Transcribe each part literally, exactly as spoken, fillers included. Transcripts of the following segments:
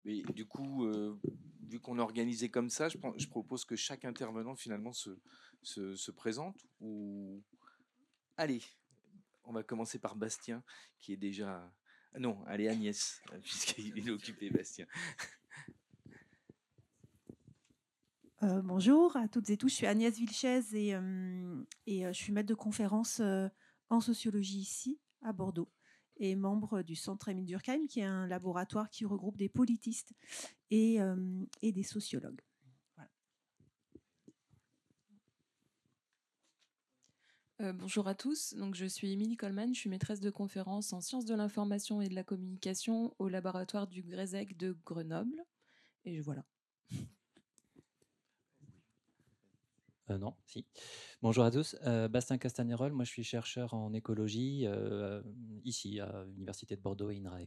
Mais du coup, euh, vu qu'on est organisé comme ça, je, prends- je propose que chaque intervenant finalement se, se, se présente. Ou allez, on va commencer par Bastien, qui est déjà. Ah non, allez Agnès, puisqu'il est occupé, Bastien. Euh, bonjour à toutes et tous, je suis Agnès Vilches et, euh, et euh, je suis maître de conférence euh, en sociologie ici à Bordeaux et membre du Centre Émile Durkheim, qui est un laboratoire qui regroupe des politistes et, euh, et des sociologues. Voilà. Euh, bonjour à tous, donc je suis Émilie Coleman, je suis maîtresse de conférence en sciences de l'information et de la communication au laboratoire du Grésec de Grenoble. Et voilà. Euh, non, si. Bonjour à tous. Euh, Bastien Castagnerol, moi je suis chercheur en écologie euh, ici à l'Université de Bordeaux et INRAE.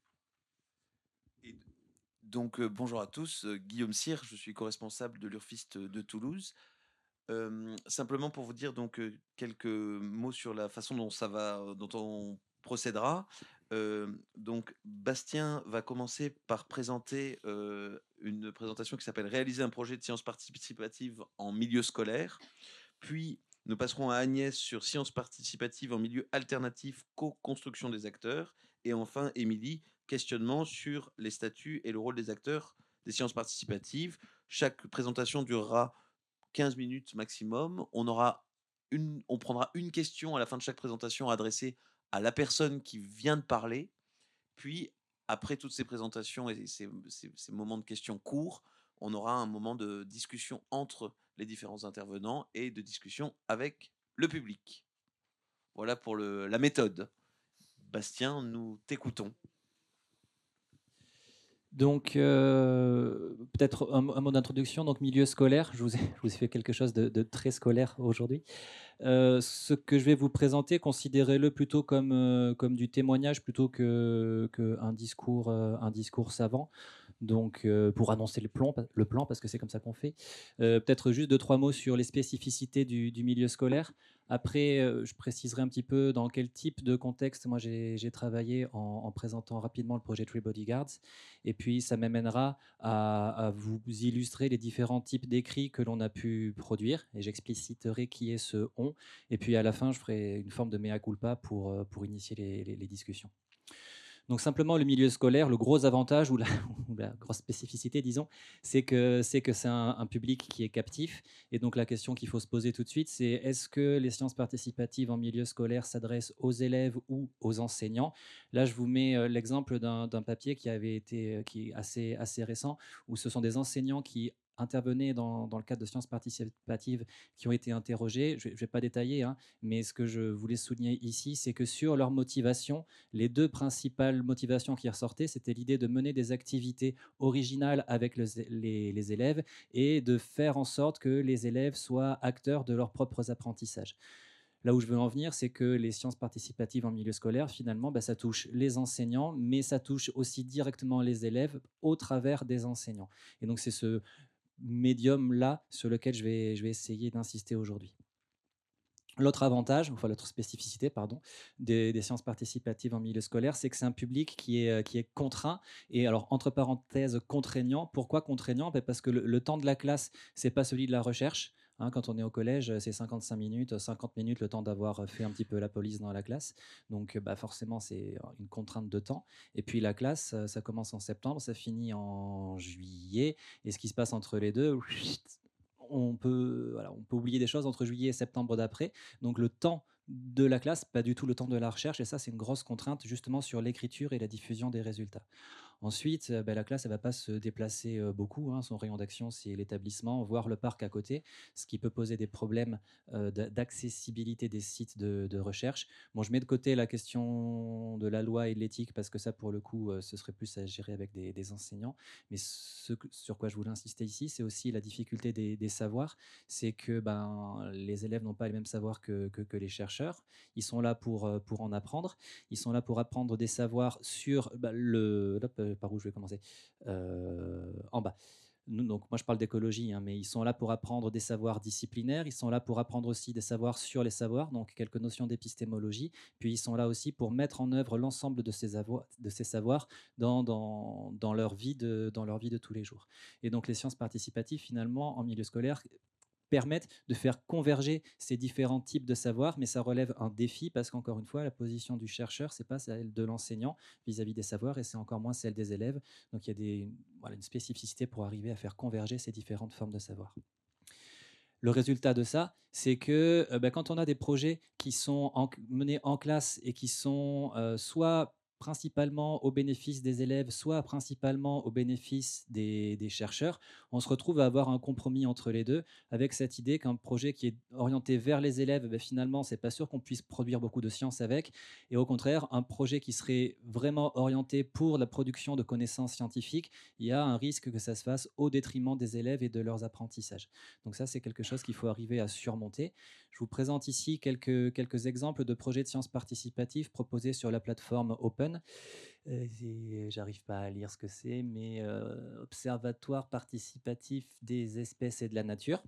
Et donc, euh, bonjour à tous, euh, Guillaume Cyr, je suis co-responsable de l'Urfist de Toulouse. Euh, simplement pour vous dire donc euh, quelques mots sur la façon dont ça va, dont on procédera. Euh, donc, Bastien va commencer par présenter euh, une présentation qui s'appelle Réaliser un projet de sciences participatives en milieu scolaire. Puis, nous passerons à Agnès sur sciences participatives en milieu alternatif, co-construction des acteurs. Et enfin, Émilie, questionnement sur les statuts et le rôle des acteurs des sciences participatives. Chaque présentation durera quinze minutes maximum. On, aura une, on prendra une question à la fin de chaque présentation adressée à la personne qui vient de parler. Puis, après toutes ces présentations et ces, ces, ces moments de questions courts, on aura un moment de discussion entre les différents intervenants et de discussion avec le public. Voilà pour le, la méthode. Bastien, nous t'écoutons. Donc, euh, peut-être un, un mot d'introduction. Donc, milieu scolaire, je vous ai, je vous ai fait quelque chose de, de très scolaire aujourd'hui. Euh, ce que je vais vous présenter, considérez-le plutôt comme, euh, comme du témoignage plutôt que, que un discours, euh, un discours savant. Donc, euh, pour annoncer le plan, le plan parce que c'est comme ça qu'on fait. Euh, peut-être juste deux, trois mots sur les spécificités du, du milieu scolaire. Après, euh, je préciserai un petit peu dans quel type de contexte moi j'ai j'ai travaillé en, en présentant rapidement le projet Tree Bodyguards. Et puis, ça m'amènera à, à vous illustrer les différents types d'écrits que l'on a pu produire. Et j'expliciterai qui est ce on. Et puis, à la fin, je ferai une forme de mea culpa pour, euh, pour initier les, les, les discussions. Donc simplement le milieu scolaire, le gros avantage ou la, ou la grosse spécificité, disons, c'est que c'est que c'est un, un public qui est captif. Et donc la question qu'il faut se poser tout de suite, c'est est-ce que les sciences participatives en milieu scolaire s'adressent aux élèves ou aux enseignants? Là, je vous mets euh, l'exemple d'un d'un papier qui avait été euh, qui est assez assez récent, où ce sont des enseignants qui intervenaient dans, dans le cadre de sciences participatives qui ont été interrogés. Je ne vais pas détailler, hein, mais ce que je voulais souligner ici, c'est que sur leur motivation, les deux principales motivations qui ressortaient, c'était l'idée de mener des activités originales avec le- les, les élèves et de faire en sorte que les élèves soient acteurs de leurs propres apprentissages. Là où je veux en venir, c'est que les sciences participatives en milieu scolaire, finalement, bah, ça touche les enseignants, mais ça touche aussi directement les élèves au travers des enseignants. Et donc c'est ce médium-là sur lequel je vais, je vais essayer d'insister aujourd'hui. L'autre avantage, enfin l'autre spécificité, pardon, des, des sciences participatives en milieu scolaire, c'est que c'est un public qui est, euh, qui est contraint et alors entre parenthèses contraignant. Pourquoi contraignant? Ben, parce que le, le temps de la classe, c'est pas celui de la recherche. Hein, quand on est au collège, c'est cinquante-cinq minutes, cinquante minutes le temps d'avoir fait un petit peu la police dans la classe. Donc bah, forcément, c'est une contrainte de temps. Et puis la classe, ça commence en septembre, ça finit en juillet. Et ce qui se passe entre les deux, on peut, voilà, on peut oublier des choses entre juillet et septembre d'après. Donc le temps de la classe, pas du tout le temps de la recherche. Et ça, c'est une grosse contrainte justement sur l'écriture et la diffusion des résultats. Ensuite, euh, ben, la classe, elle ne va pas se déplacer euh, beaucoup. Hein. Son rayon d'action, c'est l'établissement, voire le parc à côté, ce qui peut poser des problèmes euh, d'accessibilité des sites de, de, recherche. Bon, je mets de côté la question de la loi et de l'éthique, parce que ça, pour le coup, euh, ce serait plus à gérer avec des, des enseignants. Mais ce sur quoi je voulais insister ici, c'est aussi la difficulté des, des savoirs. C'est que ben, les élèves n'ont pas les mêmes savoirs que, que, que les chercheurs. Ils sont là pour, euh, pour en apprendre. Ils sont là pour apprendre des savoirs sur bah, le... Hop, par où je vais commencer euh, En bas. nous, donc moi je parle d'écologie, hein, mais ils sont là pour apprendre des savoirs disciplinaires, ils sont là pour apprendre aussi des savoirs sur les savoirs, donc quelques notions d'épistémologie, puis ils sont là aussi pour mettre en œuvre l'ensemble de ces, avo- de ces savoirs dans, dans, dans leur vie de, dans leur vie de tous les jours. Et donc les sciences participatives, finalement, en milieu scolaire, permettent de faire converger ces différents types de savoirs, mais ça relève un défi parce qu'encore une fois, la position du chercheur, c'est pas celle de l'enseignant vis-à-vis des savoirs et c'est encore moins celle des élèves. Donc il y a des, voilà, une spécificité pour arriver à faire converger ces différentes formes de savoir. Le résultat de ça, c'est que euh, bah, quand on a des projets qui sont en, menés en classe et qui sont euh, soit principalement au bénéfice des élèves, soit principalement au bénéfice des, des chercheurs, on se retrouve à avoir un compromis entre les deux, avec cette idée qu'un projet qui est orienté vers les élèves, ben finalement, c'est pas sûr qu'on puisse produire beaucoup de science avec, et au contraire, un projet qui serait vraiment orienté pour la production de connaissances scientifiques, il y a un risque que ça se fasse au détriment des élèves et de leurs apprentissages. Donc ça, c'est quelque chose qu'il faut arriver à surmonter. Je vous présente ici quelques, quelques exemples de projets de sciences participatives proposés sur la plateforme Open. Euh, J'arrive pas à lire ce que c'est, mais euh, Observatoire participatif des espèces et de la nature.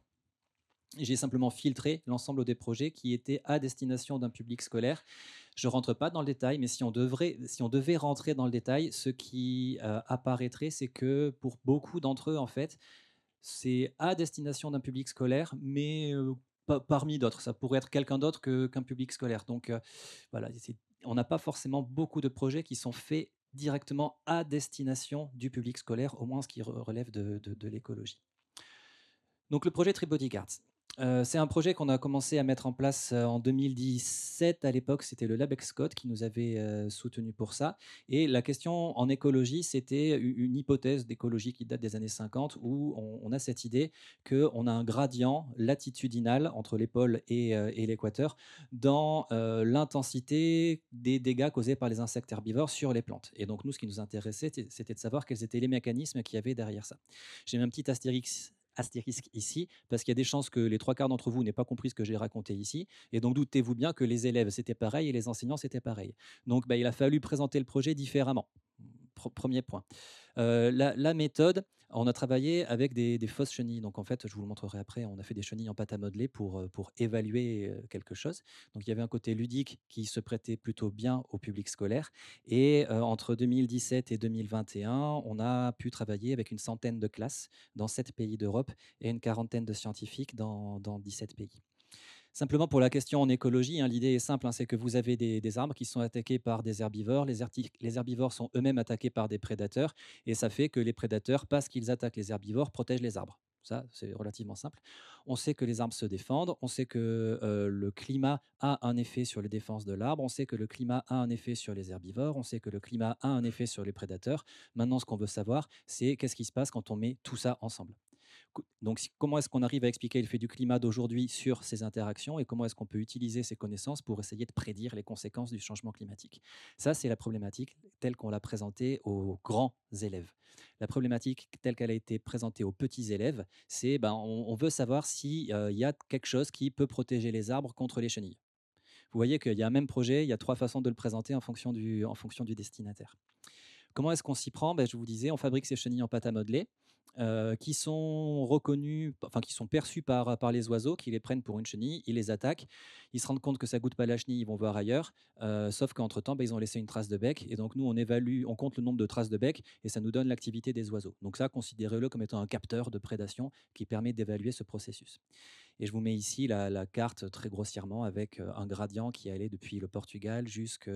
J'ai simplement filtré l'ensemble des projets qui étaient à destination d'un public scolaire. Je ne rentre pas dans le détail, mais si on, devrait, si on devait rentrer dans le détail, ce qui euh, apparaîtrait, c'est que pour beaucoup d'entre eux, en fait, c'est à destination d'un public scolaire, mais euh, pa- parmi d'autres. Ça pourrait être quelqu'un d'autre que- qu'un public scolaire. Donc euh, voilà, c'est- on n'a pas forcément beaucoup de projets qui sont faits directement à destination du public scolaire, au moins ce qui re- relève de, de- de l'écologie. Donc le projet Tree Bodyguards. Euh, c'est un projet qu'on a commencé à mettre en place euh, en deux mille dix-sept. À l'époque, c'était le LabExCode qui nous avait euh, soutenu pour ça. Et la question en écologie, c'était u- une hypothèse d'écologie qui date des années cinquante, où on, on a cette idée qu'on a un gradient latitudinal entre les pôles et, euh, et l'équateur dans euh, l'intensité des dégâts causés par les insectes herbivores sur les plantes. Et donc nous, ce qui nous intéressait, c'était c'était de savoir quels étaient les mécanismes qu'il y avait derrière ça. J'ai mis un petit astérix astérisque ici, parce qu'il y a des chances que les trois quarts d'entre vous n'aient pas compris ce que j'ai raconté ici. Et donc, doutez-vous bien que les élèves, c'était pareil et les enseignants, c'était pareil. Donc, bah, il a fallu présenter le projet différemment. Pro- premier point. Euh, la, la méthode, on a travaillé avec des, des fausses chenilles. Donc, en fait, je vous le montrerai après, on a fait des chenilles en pâte à modeler pour, euh, pour évaluer euh, quelque chose. Donc, il y avait un côté ludique qui se prêtait plutôt bien au public scolaire. Et euh, entre deux mille dix-sept et deux mille vingt et un, on a pu travailler avec une centaine de classes dans sept pays d'Europe et une quarantaine de scientifiques dans, dans dix-sept pays. Simplement pour la question en écologie, hein, l'idée est simple, hein, c'est que vous avez des, des arbres qui sont attaqués par des herbivores. Les, arti- les herbivores sont eux-mêmes attaqués par des prédateurs, et ça fait que les prédateurs, parce qu'ils attaquent les herbivores, protègent les arbres. Ça, c'est relativement simple. On sait que les arbres se défendent, on sait que euh, le climat a un effet sur les défenses de l'arbre, on sait que le climat a un effet sur les herbivores, on sait que le climat a un effet sur les prédateurs. Maintenant, ce qu'on veut savoir, c'est qu'est-ce qui se passe quand on met tout ça ensemble. Donc, comment est-ce qu'on arrive à expliquer l'effet du climat d'aujourd'hui sur ces interactions et comment est-ce qu'on peut utiliser ces connaissances pour essayer de prédire les conséquences du changement climatique? Ça, c'est la problématique telle qu'on l'a présentée aux grands élèves. La problématique telle qu'elle a été présentée aux petits élèves, c'est ben, on, on veut savoir s'il euh, y a quelque chose qui peut protéger les arbres contre les chenilles. Vous voyez qu'il y a un même projet, il y a trois façons de le présenter en fonction du, en fonction du destinataire. Comment est-ce qu'on s'y prend? Ben, je vous disais, on fabrique ces chenilles en pâte à modeler. Euh, qui sont reconnus, enfin qui sont perçus par, par les oiseaux, qui les prennent pour une chenille, ils les attaquent, ils se rendent compte que ça goûte pas la chenille, ils vont voir ailleurs, euh, sauf qu'entre-temps, bah, ils ont laissé une trace de bec, et donc nous, on évalue, on compte le nombre de traces de bec, et ça nous donne l'activité des oiseaux. Donc ça, considérez-le comme étant un capteur de prédation qui permet d'évaluer ce processus. Et je vous mets ici la, la carte très grossièrement avec euh, un gradient qui allait depuis le Portugal jusqu'à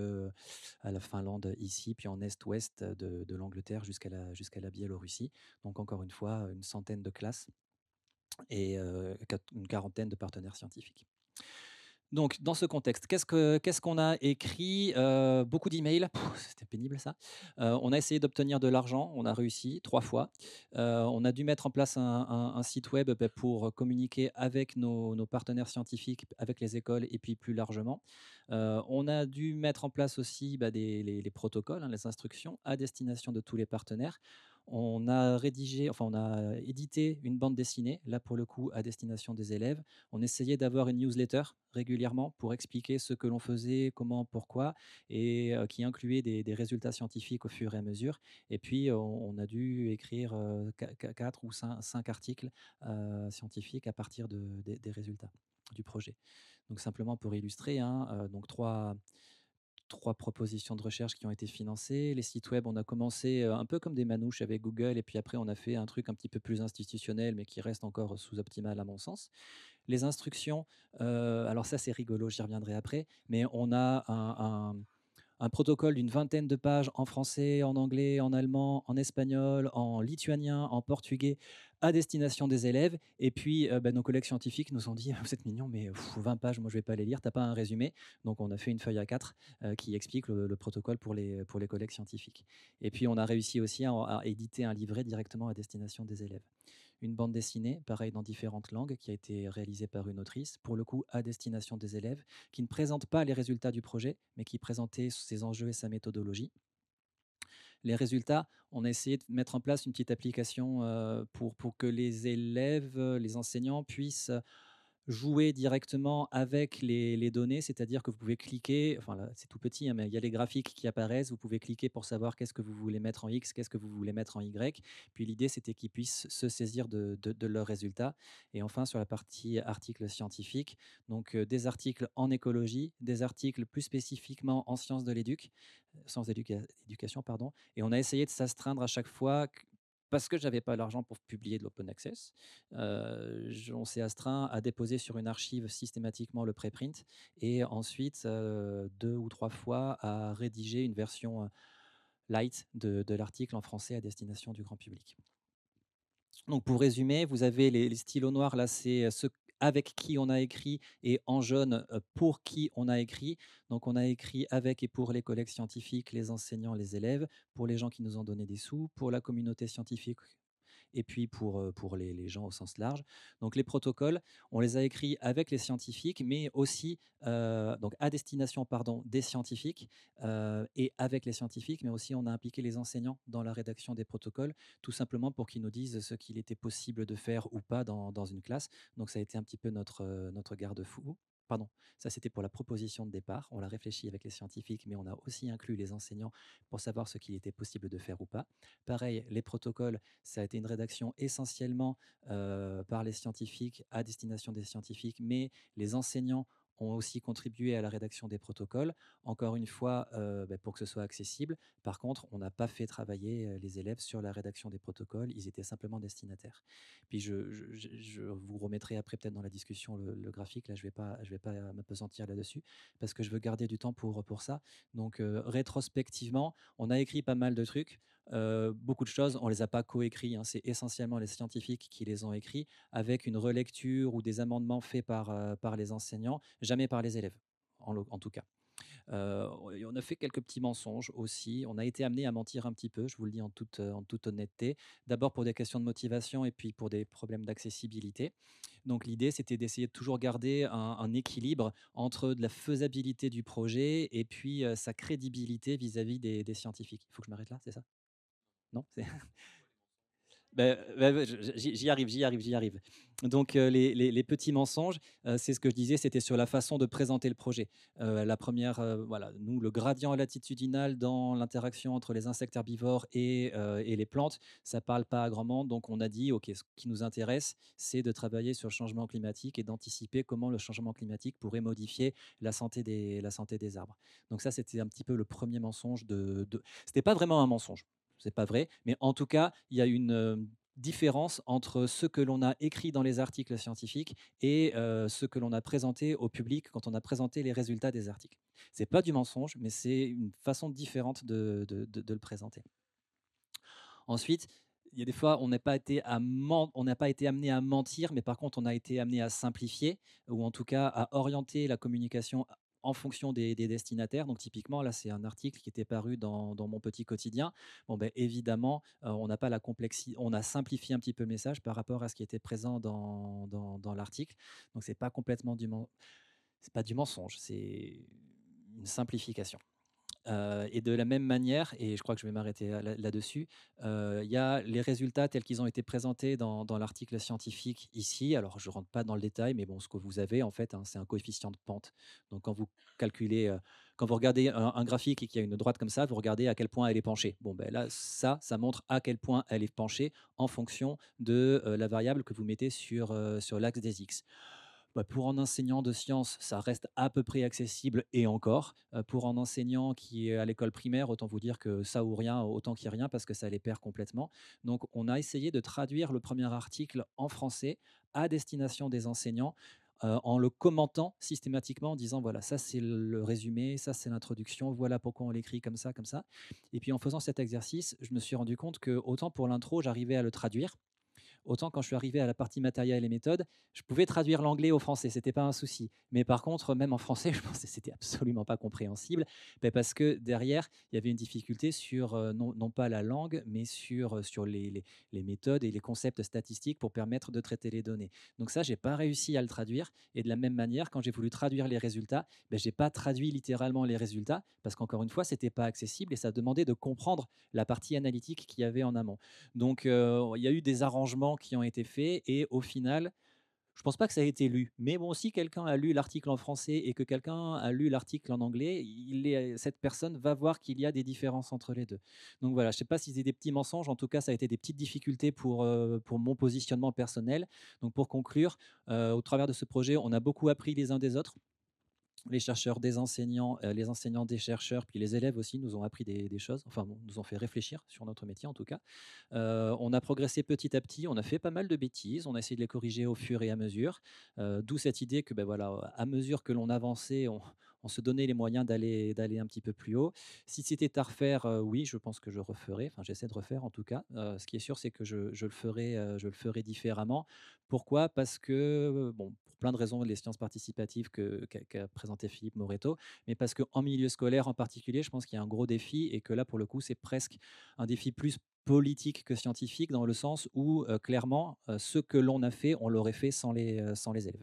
la Finlande ici, puis en est-ouest de, de l'Angleterre jusqu'à la, jusqu'à la Biélorussie. Donc encore une fois, une centaine de classes et euh, une quarantaine de partenaires scientifiques. Donc, dans ce contexte, qu'est-ce que qu'est-ce qu'on a écrit? Euh, Beaucoup d'emails, Pff, c'était pénible ça. Euh, on a essayé d'obtenir de l'argent, on a réussi trois fois. Euh, on a dû mettre en place un, un- un site web bah, pour communiquer avec nos, nos partenaires scientifiques, avec les écoles et puis plus largement. Euh, on a dû mettre en place aussi bah, des, les, les protocoles, hein, les instructions à destination de tous les partenaires. On a rédigé, enfin on a édité une bande dessinée, là pour le coup à destination des élèves. On essayait d'avoir une newsletter régulièrement pour expliquer ce que l'on faisait, comment, pourquoi, et euh, qui incluait des, des résultats scientifiques au fur et à mesure. Et puis on, on a dû écrire euh, quatre ou cinq articles euh, scientifiques à partir de, des, des résultats du projet. Donc simplement pour illustrer, hein, euh, donc trois trois propositions de recherche qui ont été financées. Les sites web, on a commencé euh, un peu comme des manouches avec Google, et puis après on a fait un truc un petit peu plus institutionnel, mais qui reste encore sous-optimal à mon sens. Les instructions, euh, alors ça c'est rigolo, j'y reviendrai après, mais on a un, un un protocole d'une vingtaine de pages en français, en anglais, en allemand, en espagnol, en lituanien, en portugais, à destination des élèves. Et puis, euh, bah, nos collègues scientifiques nous ont dit « Vous êtes mignons, mais pff, vingt pages, moi je ne vais pas les lire, tu n'as pas un résumé ?» Donc, on a fait une feuille A quatre euh, qui explique le, le protocole pour les, pour les collègues scientifiques. Et puis, on a réussi aussi à, à éditer un livret directement à destination des élèves. Une bande dessinée, pareil dans différentes langues, qui a été réalisée par une autrice, pour le coup à destination des élèves, qui ne présente pas les résultats du projet, mais qui présentait ses enjeux et sa méthodologie. Les résultats, on a essayé de mettre en place une petite application euh, pour, pour que les élèves, les enseignants puissent jouer directement avec les, les données, c'est-à-dire que vous pouvez cliquer, enfin là c'est tout petit, hein, mais il y a les graphiques qui apparaissent, vous pouvez cliquer pour savoir qu'est-ce que vous voulez mettre en X, qu'est-ce que vous voulez mettre en Y, puis l'idée c'était qu'ils puissent se saisir de, de, de leurs résultats. Et enfin sur la partie articles scientifiques, donc euh, des articles en écologie, des articles plus spécifiquement en sciences de l'éduc, sciences d'éducation, pardon, et on a essayé de s'astreindre à chaque fois parce que je n'avais pas l'argent pour publier de l'open access, euh, on s'est astreint à déposer sur une archive systématiquement le préprint et ensuite euh, deux ou trois fois à rédiger une version euh, light de, de l'article en français à destination du grand public. Donc pour résumer, vous avez les, les stylos noirs, là c'est ceux avec qui on a écrit, et en jaune pour qui on a écrit. Donc on a écrit avec et pour les collègues scientifiques, les enseignants, les élèves, pour les gens qui nous ont donné des sous, pour la communauté scientifique, et puis pour, pour les, les gens au sens large. Donc les protocoles, on les a écrits avec les scientifiques, mais aussi euh, donc à destination pardon, des scientifiques euh, et avec les scientifiques, mais aussi on a impliqué les enseignants dans la rédaction des protocoles, tout simplement pour qu'ils nous disent ce qu'il était possible de faire ou pas dans, dans une classe. Donc ça a été un petit peu notre, notre garde-fou. Pardon, ça c'était pour la proposition de départ. On l'a réfléchi avec les scientifiques, mais on a aussi inclus les enseignants pour savoir ce qu'il était possible de faire ou pas. Pareil, les protocoles, ça a été une rédaction essentiellement euh, par les scientifiques, à destination des scientifiques, mais les enseignants ont aussi contribué à la rédaction des protocoles, encore une fois, euh, bah, pour que ce soit accessible. Par contre, on n'a pas fait travailler les élèves sur la rédaction des protocoles, ils étaient simplement destinataires. Puis je, je, je vous remettrai après peut-être dans la discussion le, le graphique, là je ne vais pas, je vais pas m'apesantir là-dessus, parce que je veux garder du temps pour, pour ça. Donc euh, rétrospectivement, on a écrit pas mal de trucs, euh, beaucoup de choses, on ne les a pas coécrits, hein, c'est essentiellement les scientifiques qui les ont écrits, avec une relecture ou des amendements faits par, euh, par les enseignants, jamais par les élèves, en, en tout cas. Euh, on a fait quelques petits mensonges aussi. On a été amené à mentir un petit peu, je vous le dis en toute, en toute honnêteté. D'abord pour des questions de motivation et puis pour des problèmes d'accessibilité. Donc l'idée, c'était d'essayer de toujours garder un, un équilibre entre de la faisabilité du projet et puis euh, sa crédibilité vis-à-vis des, des scientifiques. Il faut que je m'arrête là, c'est ça? Non, Ben, ben, j'y arrive, j'y arrive, j'y arrive. Donc, euh, les, les, les petits mensonges, euh, c'est ce que je disais, c'était sur la façon de présenter le projet. Euh, la première, euh, voilà, nous, le gradient latitudinal dans l'interaction entre les insectes herbivores et, euh, et les plantes, ça parle pas à grand monde. Donc, on a dit, OK, ce qui nous intéresse, c'est de travailler sur le changement climatique et d'anticiper comment le changement climatique pourrait modifier la santé des, la santé des arbres. Donc, ça, c'était un petit peu le premier mensonge de. de... C'était pas vraiment un mensonge. C'est pas vrai, mais en tout cas, il y a une euh, différence entre ce que l'on a écrit dans les articles scientifiques et euh, ce que l'on a présenté au public quand on a présenté les résultats des articles. C'est pas du mensonge, mais c'est une façon différente de, de, de, de le présenter. Ensuite, il y a des fois, on n'a pas été à on n'a pas été amené à mentir, mais par contre, on a été amené à simplifier ou en tout cas à orienter la communication en fonction des, des destinataires. Donc typiquement, là, c'est un article qui était paru dans, dans mon petit quotidien. Bon, ben, évidemment, euh, on n'a pas la complexité, on a simplifié un petit peu le message par rapport à ce qui était présent dans, dans, dans l'article. Donc c'est pas complètement du, men... c'est pas du mensonge, c'est une simplification. Euh, et de la même manière, et je crois que je vais m'arrêter là- là-dessus, euh, il y a les résultats tels qu'ils ont été présentés dans, dans l'article scientifique ici. Alors, je ne rentre pas dans le détail, mais bon, ce que vous avez, en fait, hein, c'est un coefficient de pente. Donc, quand vous calculez, euh, quand vous regardez un, un graphique et qu'il y a une droite comme ça, vous regardez à quel point elle est penchée. Bon, ben là, ça, ça montre à quel point elle est penchée en fonction de euh, la variable que vous mettez sur, euh, sur l'axe des X. Bah, pour un enseignant de sciences, ça reste à peu près accessible et encore. Euh, pour un enseignant qui est à l'école primaire, autant vous dire que ça ou rien, autant qu'il n'y ait rien, parce que ça les perd complètement. Donc, on a essayé de traduire le premier article en français à destination des enseignants. Euh, en le commentant systématiquement en disant voilà, ça c'est le résumé, ça c'est l'introduction, voilà pourquoi on l'écrit comme ça, comme ça. Et puis en faisant cet exercice, je me suis rendu compte que autant pour l'intro, j'arrivais à le traduire, autant quand je suis arrivé à la partie matériel et méthode, je pouvais traduire l'anglais au français, c'était pas un souci. Mais par contre, même en français, je pensais que c'était absolument pas compréhensible, ben parce que derrière, il y avait une difficulté sur euh, non, non pas la langue, mais sur, euh, sur les, les, les méthodes et les concepts statistiques pour permettre de traiter les données. Donc ça, j'ai pas réussi à le traduire. Et de la même manière, quand j'ai voulu traduire les résultats, ben, j'ai pas traduit littéralement les résultats parce qu'encore une fois, c'était pas accessible et ça demandait de comprendre la partie analytique qu'il y avait en amont. Donc, euh, il y a eu des arrangements qui ont été faits et au final, je ne pense pas que ça a été lu. Mais bon, si quelqu'un a lu l'article en français et que quelqu'un a lu l'article en anglais, il est, cette personne va voir qu'il y a des différences entre les deux. Donc voilà, je ne sais pas si c'est des petits mensonges. En tout cas, ça a été des petites difficultés pour, euh, pour mon positionnement personnel. Donc pour conclure, euh, au travers de ce projet, on a beaucoup appris les uns des autres. Les chercheurs des enseignants, euh, les enseignants des chercheurs, puis les élèves aussi nous ont appris des, des choses, enfin bon, nous ont fait réfléchir sur notre métier en tout cas. Euh, on a progressé petit à petit, on a fait pas mal de bêtises, on a essayé de les corriger au fur et à mesure, euh, d'où cette idée que ben voilà, à mesure que l'on avançait, on, on se donnait les moyens d'aller d'aller un petit peu plus haut. Si c'était à refaire, euh, oui, je pense que je referai, enfin j'essaie de refaire en tout cas. Euh, ce qui est sûr, c'est que je, je le ferai, euh, je le ferai différemment. Pourquoi? Parce que, bon, pour plein de raisons, les sciences participatives que, qu'a, qu'a présenté Philippe Moreto, mais parce qu'en milieu scolaire en particulier, je pense qu'il y a un gros défi et que là, pour le coup, c'est presque un défi plus politique que scientifique, dans le sens où, euh, clairement, euh, ce que l'on a fait, on l'aurait fait sans les, euh, sans les élèves.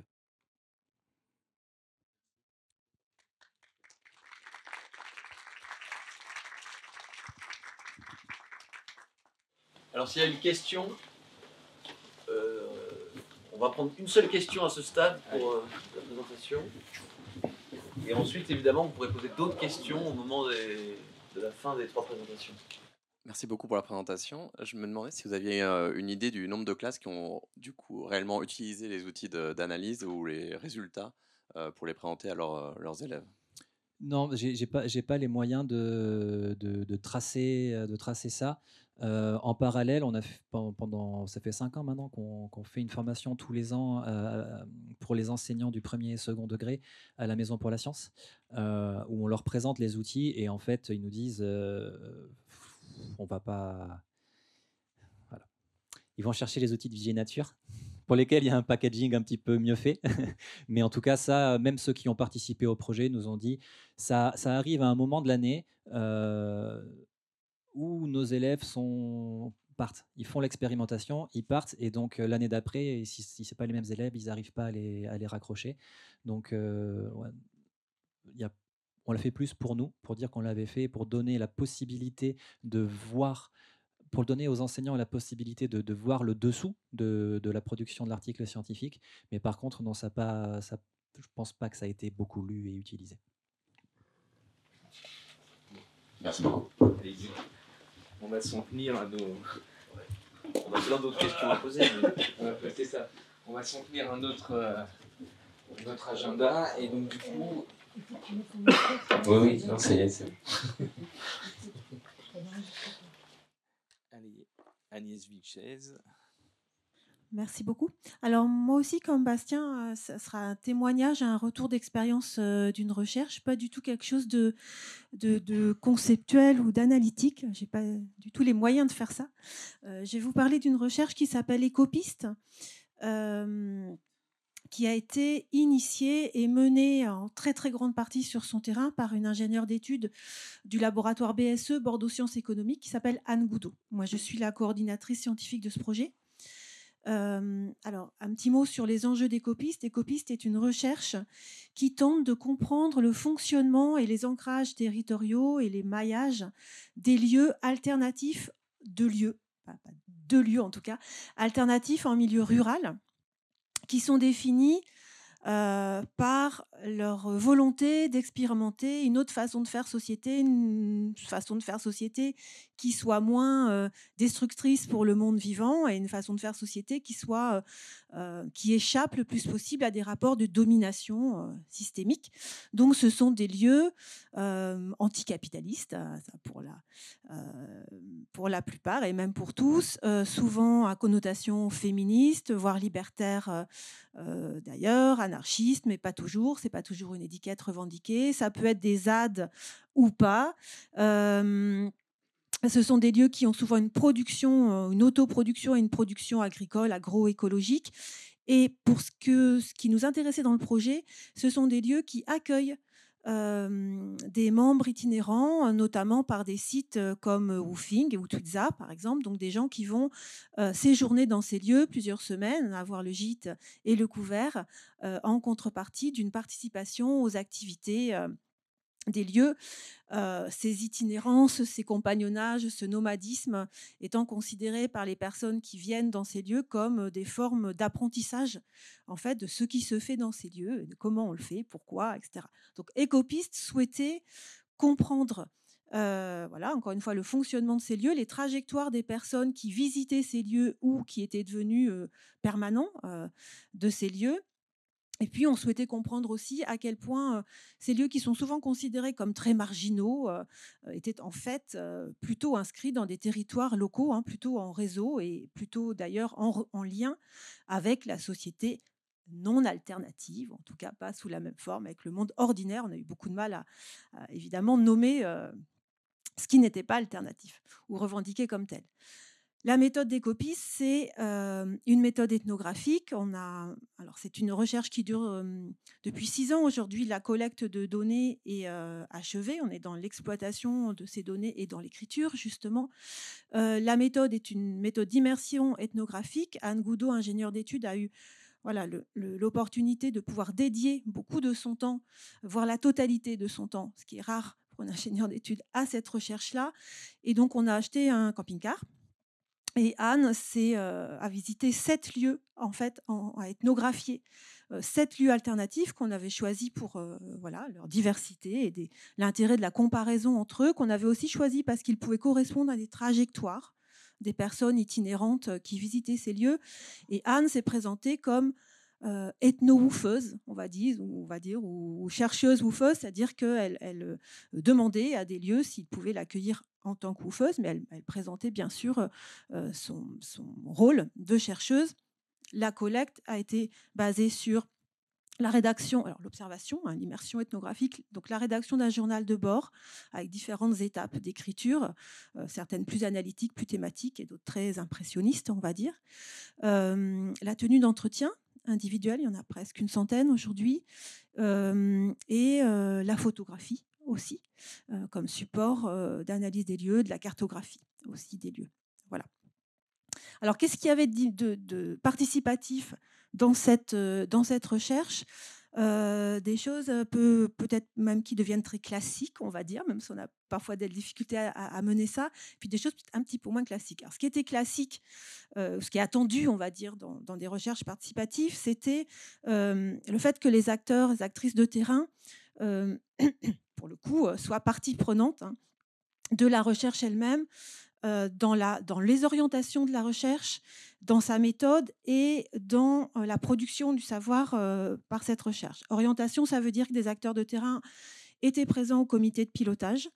Alors s'il y a une question, euh, on va prendre une seule question à ce stade pour euh, la présentation. Et ensuite, évidemment, vous pourrez poser d'autres questions au moment des, de la fin des trois présentations. Merci beaucoup pour la présentation. Je me demandais si vous aviez euh, une idée du nombre de classes qui ont du coup réellement utilisé les outils de- d'analyse ou les résultats euh, pour les présenter à leur- euh, leurs élèves. Non, j'ai j'ai pas, j'ai pas les moyens de, de, de tracer, euh, de tracer ça. Euh, en parallèle, on a fait- pen- pendant, ça fait cinq ans maintenant qu'on qu'on fait une formation tous les ans euh, pour les enseignants du premier et second degré à la Maison pour la Science, euh, où on leur présente les outils et en fait, ils nous disent, euh, on va pas, voilà. Ils vont chercher les outils de Vigie Nature, pour lesquels il y a un packaging un petit peu mieux fait. Mais en tout cas, ça, même ceux qui ont participé au projet nous ont dit, ça, ça arrive à un moment de l'année euh, où nos élèves sont, partent. Ils font l'expérimentation, ils partent, et donc euh, l'année d'après, si, si ce n'est pas les mêmes élèves, ils n'arrivent pas à les, à les raccrocher. Donc, euh, ouais, il y a, on l'a fait plus pour nous, pour dire qu'on l'avait fait, pour donner la possibilité de voir, pour donner aux enseignants la possibilité de, de voir le dessous de, de la production de l'article scientifique. Mais par contre, non, ça pas, ça, je ne pense pas que ça a été beaucoup lu et utilisé. Merci beaucoup. On va s'en tenir à nos. On a plein d'autres questions à poser. Mais... Ouais, c'est ça. On va s'en tenir à notre, euh, notre agenda et donc du coup. Oui, oui, non, ça y est, c'est bon. Allez, Agnès Vilches. Merci beaucoup. Alors moi aussi, comme Bastien, euh, ça sera un témoignage, un retour d'expérience euh, d'une recherche, pas du tout quelque chose de, de, de conceptuel ou d'analytique. J'ai pas du tout les moyens de faire ça. Euh, je vais vous parler d'une recherche qui s'appelle Écopiste, euh, qui a été initiée et menée en très très grande partie sur son terrain par une ingénieure d'études du laboratoire B S E Bordeaux Sciences Économiques qui s'appelle Anne Goudot. Moi, je suis la coordinatrice scientifique de ce projet. Euh, alors, un petit mot sur les enjeux d'Ecopiste. Ecopiste est une recherche qui tente de comprendre le fonctionnement et les ancrages territoriaux et les maillages des lieux alternatifs de lieux, pas de lieux en tout cas, alternatifs en milieu rural, qui sont définis Euh, par leur volonté d'expérimenter une autre façon de faire société, une façon de faire société qui soit moins euh, destructrice pour le monde vivant et une façon de faire société qui soit euh, qui échappe le plus possible à des rapports de domination euh, systémique. Donc, ce sont des lieux euh, anticapitalistes, euh, ça pour la euh, pour la plupart et même pour tous, euh, souvent à connotation féministe, voire libertaire. Euh, Euh, d'ailleurs, anarchiste, mais pas toujours. C'est pas toujours une étiquette revendiquée. Ça peut être des Z A D ou pas. Euh, ce sont des lieux qui ont souvent une production, une autoproduction et une production agricole, agroécologique. Et pour ce, que, ce qui nous intéressait dans le projet, ce sont des lieux qui accueillent Euh, des membres itinérants, notamment par des sites comme Woofing ou Twiza, par exemple, donc des gens qui vont euh, séjourner dans ces lieux plusieurs semaines, avoir le gîte et le couvert, euh, en contrepartie d'une participation aux activités euh, des lieux. Euh, ces itinérances, ces compagnonnages, ce nomadisme étant considérés par les personnes qui viennent dans ces lieux comme des formes d'apprentissage en fait, de ce qui se fait dans ces lieux, de comment on le fait, pourquoi, et cetera. Donc Ecopiste souhaitait comprendre euh, voilà, encore une fois, le fonctionnement de ces lieux, les trajectoires des personnes qui visitaient ces lieux ou qui étaient devenus euh, permanents euh, de ces lieux. Et puis, on souhaitait comprendre aussi à quel point euh, ces lieux qui sont souvent considérés comme très marginaux euh, étaient en fait euh, plutôt inscrits dans des territoires locaux, hein, plutôt en réseau et plutôt d'ailleurs en, en lien avec la société non alternative, en tout cas pas sous la même forme, avec le monde ordinaire. On a eu beaucoup de mal à, à évidemment nommer euh, ce qui n'était pas alternatif ou revendiqué comme tel. La méthode d'Ecopiste, c'est euh, une méthode ethnographique. On a, alors c'est une recherche qui dure euh, depuis six ans. Aujourd'hui, la collecte de données est euh, achevée. On est dans l'exploitation de ces données et dans l'écriture, justement. Euh, la méthode est une méthode d'immersion ethnographique. Anne Goudot, ingénieure d'études, a eu voilà, le, le, l'opportunité de pouvoir dédier beaucoup de son temps, voire la totalité de son temps, ce qui est rare pour un ingénieur d'études, à cette recherche-là. Et donc, on a acheté un camping-car. Et Anne c'est, euh, a visité sept lieux, en fait, en, à ethnographier, euh, sept lieux alternatifs qu'on avait choisis pour euh, voilà, leur diversité et des, l'intérêt de la comparaison entre eux, qu'on avait aussi choisi parce qu'ils pouvaient correspondre à des trajectoires des personnes itinérantes qui visitaient ces lieux. Et Anne s'est présentée comme euh, ethno-woofeuse, on va dire, ou, on va dire, ou, ou chercheuse woofeuse, c'est-à-dire qu'elle elle, euh, demandait à des lieux s'ils pouvaient l'accueillir en tant que woofeuse, mais elle, elle présentait bien sûr euh, son, son rôle de chercheuse. La collecte a été basée sur la rédaction, alors l'observation, hein, l'immersion ethnographique, donc la rédaction d'un journal de bord avec différentes étapes d'écriture, euh, certaines plus analytiques, plus thématiques et d'autres très impressionnistes, on va dire. Euh, la tenue d'entretien individuel, il y en a presque une centaine aujourd'hui, euh, et euh, la photographie aussi, euh, comme support euh, d'analyse des lieux, de la cartographie aussi des lieux. Voilà. Alors, qu'est-ce qu'il y avait de, de, de participatif dans cette, euh, dans cette recherche ? Euh, des choses peu, peut-être même qui deviennent très classiques, on va dire, même si on a parfois des difficultés à, à mener ça, puis des choses un petit peu moins classiques. Alors, ce qui était classique, euh, ce qui est attendu, on va dire, dans, dans des recherches participatives, c'était euh, le fait que les acteurs, les actrices de terrain, euh, pour le coup, soient partie prenante hein, de la recherche elle-même, euh, dans, la, dans les orientations de la recherche, dans sa méthode et dans euh, la production du savoir euh, par cette recherche. Orientation, ça veut dire que des acteurs de terrain étaient présents au comité de pilotage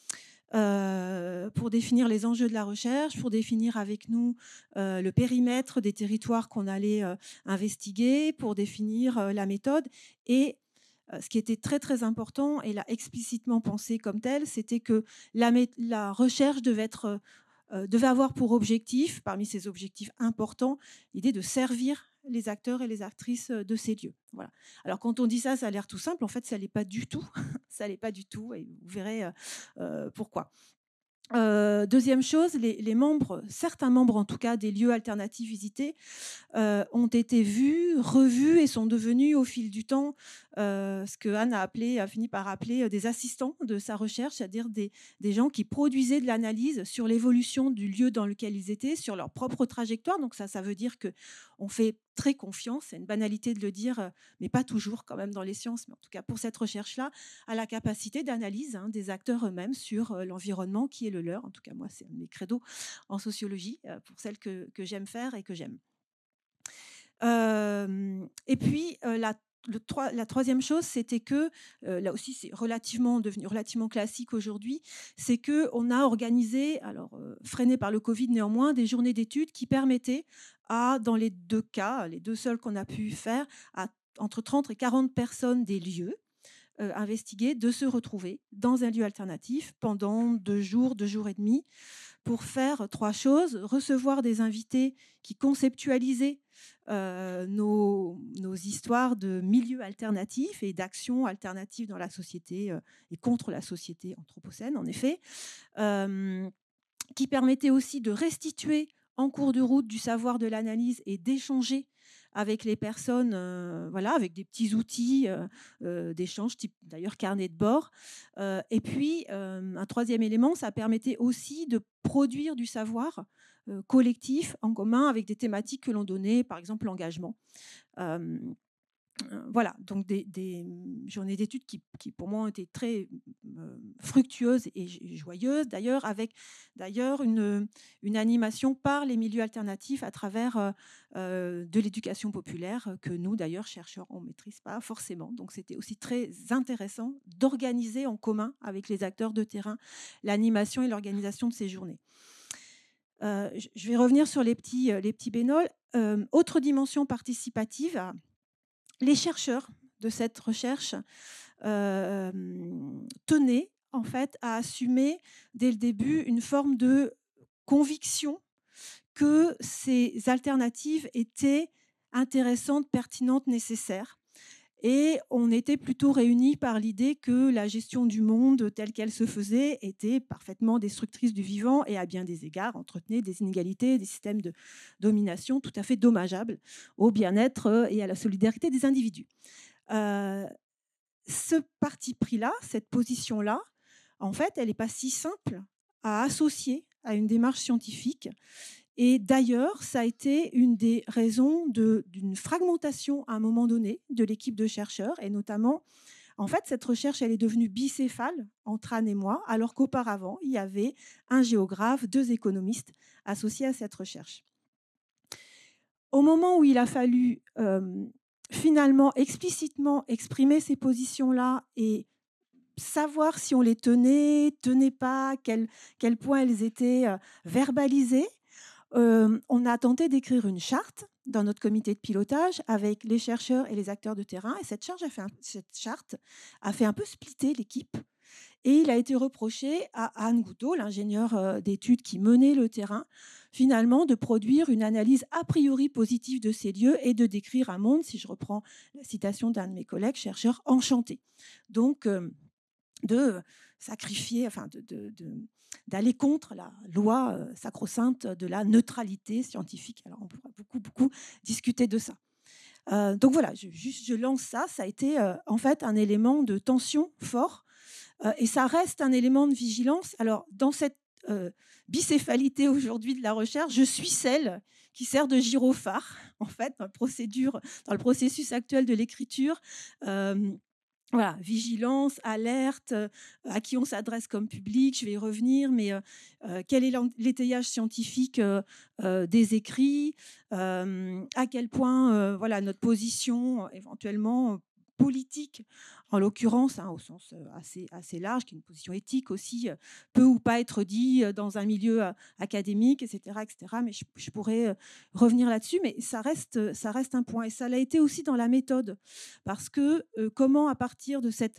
euh, pour définir les enjeux de la recherche, pour définir avec nous euh, le périmètre des territoires qu'on allait euh, investiguer, pour définir euh, la méthode. Et euh, ce qui était très très important et là explicitement pensé comme tel, c'était que la, la recherche devait être Euh, devait avoir pour objectif, parmi ces objectifs importants, l'idée de servir les acteurs et les actrices de ces lieux. Voilà. Alors quand on dit ça, ça a l'air tout simple. En fait, ça l'est pas du tout. Ça l'est pas du tout. Et vous verrez euh, pourquoi. Euh, deuxième chose, les, les membres, certains membres en tout cas des lieux alternatifs visités euh, ont été vus, revus et sont devenus au fil du temps euh, ce que Anne a, appelé, a fini par appeler euh, des assistants de sa recherche, c'est-à-dire des, des gens qui produisaient de l'analyse sur l'évolution du lieu dans lequel ils étaient, sur leur propre trajectoire. Donc ça, ça veut dire qu'on fait très confiance, c'est une banalité de le dire, mais pas toujours quand même dans les sciences, mais en tout cas pour cette recherche-là, à la capacité d'analyse hein, des acteurs eux-mêmes sur euh, l'environnement qui est le leur. En tout cas, moi, c'est un de mes credos en sociologie, euh, pour celle que, que j'aime faire et que j'aime. Euh, et puis, euh, la, le, la troisième chose, c'était que, euh, là aussi, c'est relativement devenu relativement classique aujourd'hui, c'est qu'on a organisé, alors euh, freiné par le Covid néanmoins, des journées d'études qui permettaient à, dans les deux cas, les deux seuls qu'on a pu faire, à entre trente et quarante personnes des lieux euh, investigués, de se retrouver dans un lieu alternatif pendant deux jours, deux jours et demi, pour faire trois choses: recevoir des invités qui conceptualisaient euh, nos, nos histoires de milieux alternatifs et d'actions alternatives dans la société euh, et contre la société anthropocène, en effet, euh, qui permettaient aussi de restituer en cours de route du savoir de l'analyse et d'échanger avec les personnes, euh, voilà, avec des petits outils euh, euh, d'échange, type d'ailleurs carnet de bord. Euh, et puis, euh, un troisième élément, ça permettait aussi de produire du savoir euh, collectif en commun avec des thématiques que l'on donnait, par exemple l'engagement. Euh, Voilà, donc des, des journées d'études qui, qui, pour moi, ont été très euh, fructueuses et joyeuses, d'ailleurs, avec d'ailleurs une, une animation par les milieux alternatifs à travers euh, de l'éducation populaire que nous, d'ailleurs, chercheurs, on ne maîtrise pas forcément. Donc, c'était aussi très intéressant d'organiser en commun avec les acteurs de terrain l'animation et l'organisation de ces journées. Euh, je vais revenir sur les petits, les petits bénols. Euh, autre dimension participative, les chercheurs de cette recherche euh, tenaient en fait à assumer dès le début une forme de conviction que ces alternatives étaient intéressantes, pertinentes, nécessaires. Et on était plutôt réunis par l'idée que la gestion du monde telle qu'elle se faisait était parfaitement destructrice du vivant et à bien des égards entretenait des inégalités, des systèmes de domination tout à fait dommageables au bien-être et à la solidarité des individus. Euh, ce parti pris-là, cette position-là, en fait, elle n'est pas si simple à associer à une démarche scientifique. Et d'ailleurs, ça a été une des raisons de, d'une fragmentation à un moment donné de l'équipe de chercheurs. Et notamment, en fait, cette recherche, elle est devenue bicéphale entre Anne et moi, alors qu'auparavant, il y avait un géographe, deux économistes associés à cette recherche. Au moment où il a fallu euh, finalement explicitement exprimer ces positions-là et savoir si on les tenait, tenait pas, quel, quel point elles étaient euh, verbalisées, Euh, on a tenté d'écrire une charte dans notre comité de pilotage avec les chercheurs et les acteurs de terrain. Et cette, charge a fait un, cette charte a fait un peu splitter l'équipe. Et il a été reproché à Anne Gouteau, l'ingénieur d'études qui menait le terrain, finalement de produire une analyse a priori positive de ces lieux et de décrire un monde, si je reprends la citation d'un de mes collègues, chercheurs enchantés. Donc, euh, de sacrifier, enfin de, de, de d'aller contre la loi euh, sacro-sainte de la neutralité scientifique. Alors, on pourra beaucoup, beaucoup discuter de ça. Euh, donc voilà, je, juste, je lance ça. Ça a été euh, en fait un élément de tension fort euh, et ça reste un élément de vigilance. Alors, dans cette euh, bicéphalité aujourd'hui de la recherche, je suis celle qui sert de gyrophare, en fait, dans, la procédure, dans le processus actuel de l'écriture. Euh, Voilà, vigilance, alerte, euh, à qui on s'adresse comme public, je vais y revenir, mais euh, euh, quel est l'étayage scientifique euh, euh, des écrits, euh, à quel point euh, voilà, notre position éventuellement politique, en l'occurrence, hein, au sens assez, assez large, qui est une position éthique aussi, euh, peut ou pas être dit dans un milieu euh, académique, et cetera, et cetera. Mais je, je pourrais euh, revenir là-dessus, mais ça reste, ça reste un point. Et ça l'a été aussi dans la méthode, parce que euh, comment, à partir de cette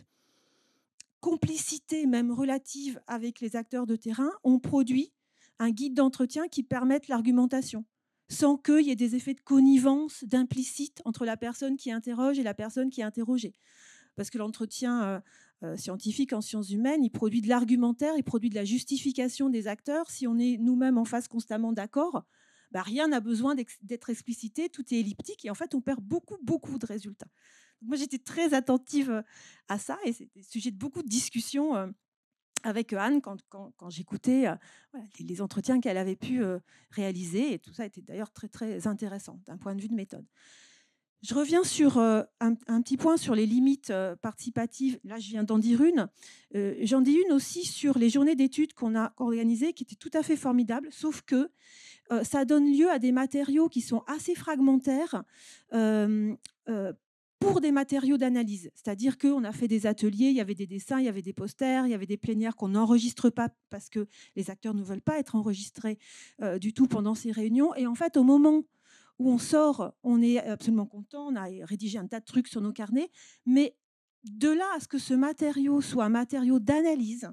complicité même relative avec les acteurs de terrain, on produit un guide d'entretien qui permette l'argumentation, sans qu'il y ait des effets de connivence, d'implicite entre la personne qui interroge et la personne qui est interrogée. Parce que l'entretien euh, scientifique en sciences humaines, il produit de l'argumentaire, il produit de la justification des acteurs. Si on est nous-mêmes en face constamment d'accord, bah, rien n'a besoin d'être explicité, tout est elliptique et en fait on perd beaucoup, beaucoup de résultats. Moi j'étais très attentive à ça et c'était sujet de beaucoup de discussions euh, avec Anne quand, quand, quand j'écoutais euh, voilà, les, les entretiens qu'elle avait pu euh, réaliser et tout ça était d'ailleurs très, très intéressant d'un point de vue de méthode. Je reviens sur euh, un, un petit point sur les limites euh, participatives. Là, je viens d'en dire une. Euh, j'en dis une aussi sur les journées d'études qu'on a organisées, qui étaient tout à fait formidables, sauf que euh, ça donne lieu à des matériaux qui sont assez fragmentaires euh, euh, pour des matériaux d'analyse. C'est-à-dire qu'on a fait des ateliers, il y avait des dessins, il y avait des posters, il y avait des plénières qu'on n'enregistre pas parce que les acteurs ne veulent pas être enregistrés euh, du tout pendant ces réunions. Et en fait, au moment où on sort, on est absolument content, on a rédigé un tas de trucs sur nos carnets, mais de là à ce que ce matériau soit un matériau d'analyse,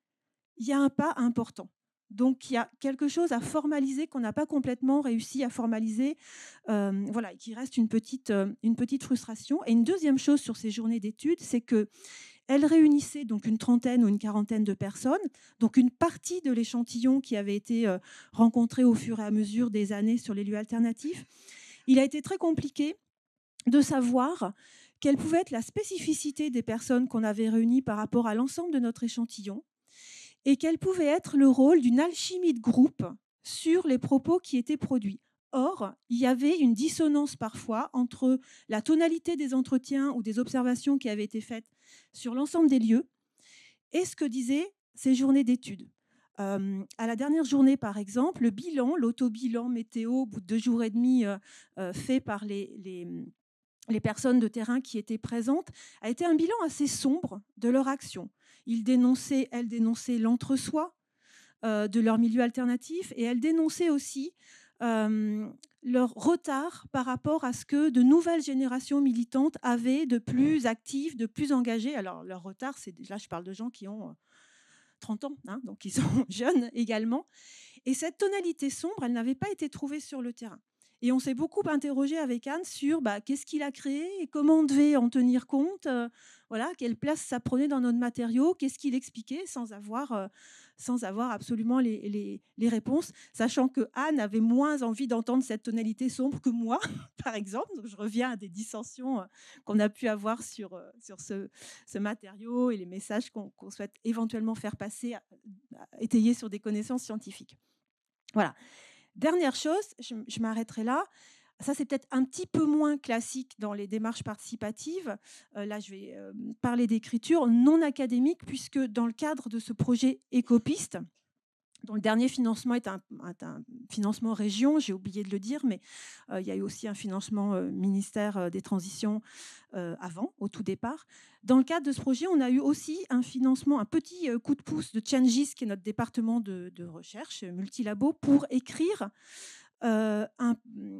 il y a un pas important. Donc, il y a quelque chose à formaliser qu'on n'a pas complètement réussi à formaliser, euh, voilà, qui reste une petite, euh, une petite frustration. Et une deuxième chose sur ces journées d'études, c'est que elle réunissait donc une trentaine ou une quarantaine de personnes, donc une partie de l'échantillon qui avait été euh, rencontré au fur et à mesure des années sur les lieux alternatifs. Il a été très compliqué de savoir quelle pouvait être la spécificité des personnes qu'on avait réunies par rapport à l'ensemble de notre échantillon et quel pouvait être le rôle d'une alchimie de groupe sur les propos qui étaient produits. Or, il y avait une dissonance parfois entre la tonalité des entretiens ou des observations qui avaient été faites sur l'ensemble des lieux et ce que disaient ces journées d'études. Euh, à la dernière journée, par exemple, le bilan, l'auto-bilan météo, au bout de deux jours et demi, euh, euh, fait par les, les, les personnes de terrain qui étaient présentes, a été un bilan assez sombre de leur action. Ils dénonçaient, elles dénonçaient l'entre-soi euh, de leur milieu alternatif et elles dénonçaient aussi euh, leur retard par rapport à ce que de nouvelles générations militantes avaient de plus actifs, de plus engagés. Alors, leur retard, c'est là, je parle de gens qui ont trente ans, hein, donc ils sont jeunes également. Et cette tonalité sombre, elle n'avait pas été trouvée sur le terrain. Et on s'est beaucoup interrogé avec Anne sur bah, qu'est-ce qu'il a créé et comment on devait en tenir compte, euh, voilà, quelle place ça prenait dans notre matériau, qu'est-ce qu'il expliquait sans avoir, euh, sans avoir absolument les, les, les réponses, sachant que Anne avait moins envie d'entendre cette tonalité sombre que moi, par exemple. Donc je reviens à des dissensions euh, qu'on a pu avoir sur, euh, sur ce, ce matériau et les messages qu'on, qu'on souhaite éventuellement faire passer, à, à, étayés sur des connaissances scientifiques. Voilà. Dernière chose, je, je m'arrêterai là. Ça, c'est peut-être un petit peu moins classique dans les démarches participatives. Euh, là, je vais euh, parler d'écriture non académique, puisque dans le cadre de ce projet Écopiste, dont le dernier financement est un, un financement région, j'ai oublié de le dire, mais euh, il y a eu aussi un financement euh, ministère euh, des Transitions euh, avant, au tout départ. Dans le cadre de ce projet, on a eu aussi un financement, un petit euh, coup de pouce de Tianjis, qui est notre département de, de recherche, multilabo, pour écrire euh, un,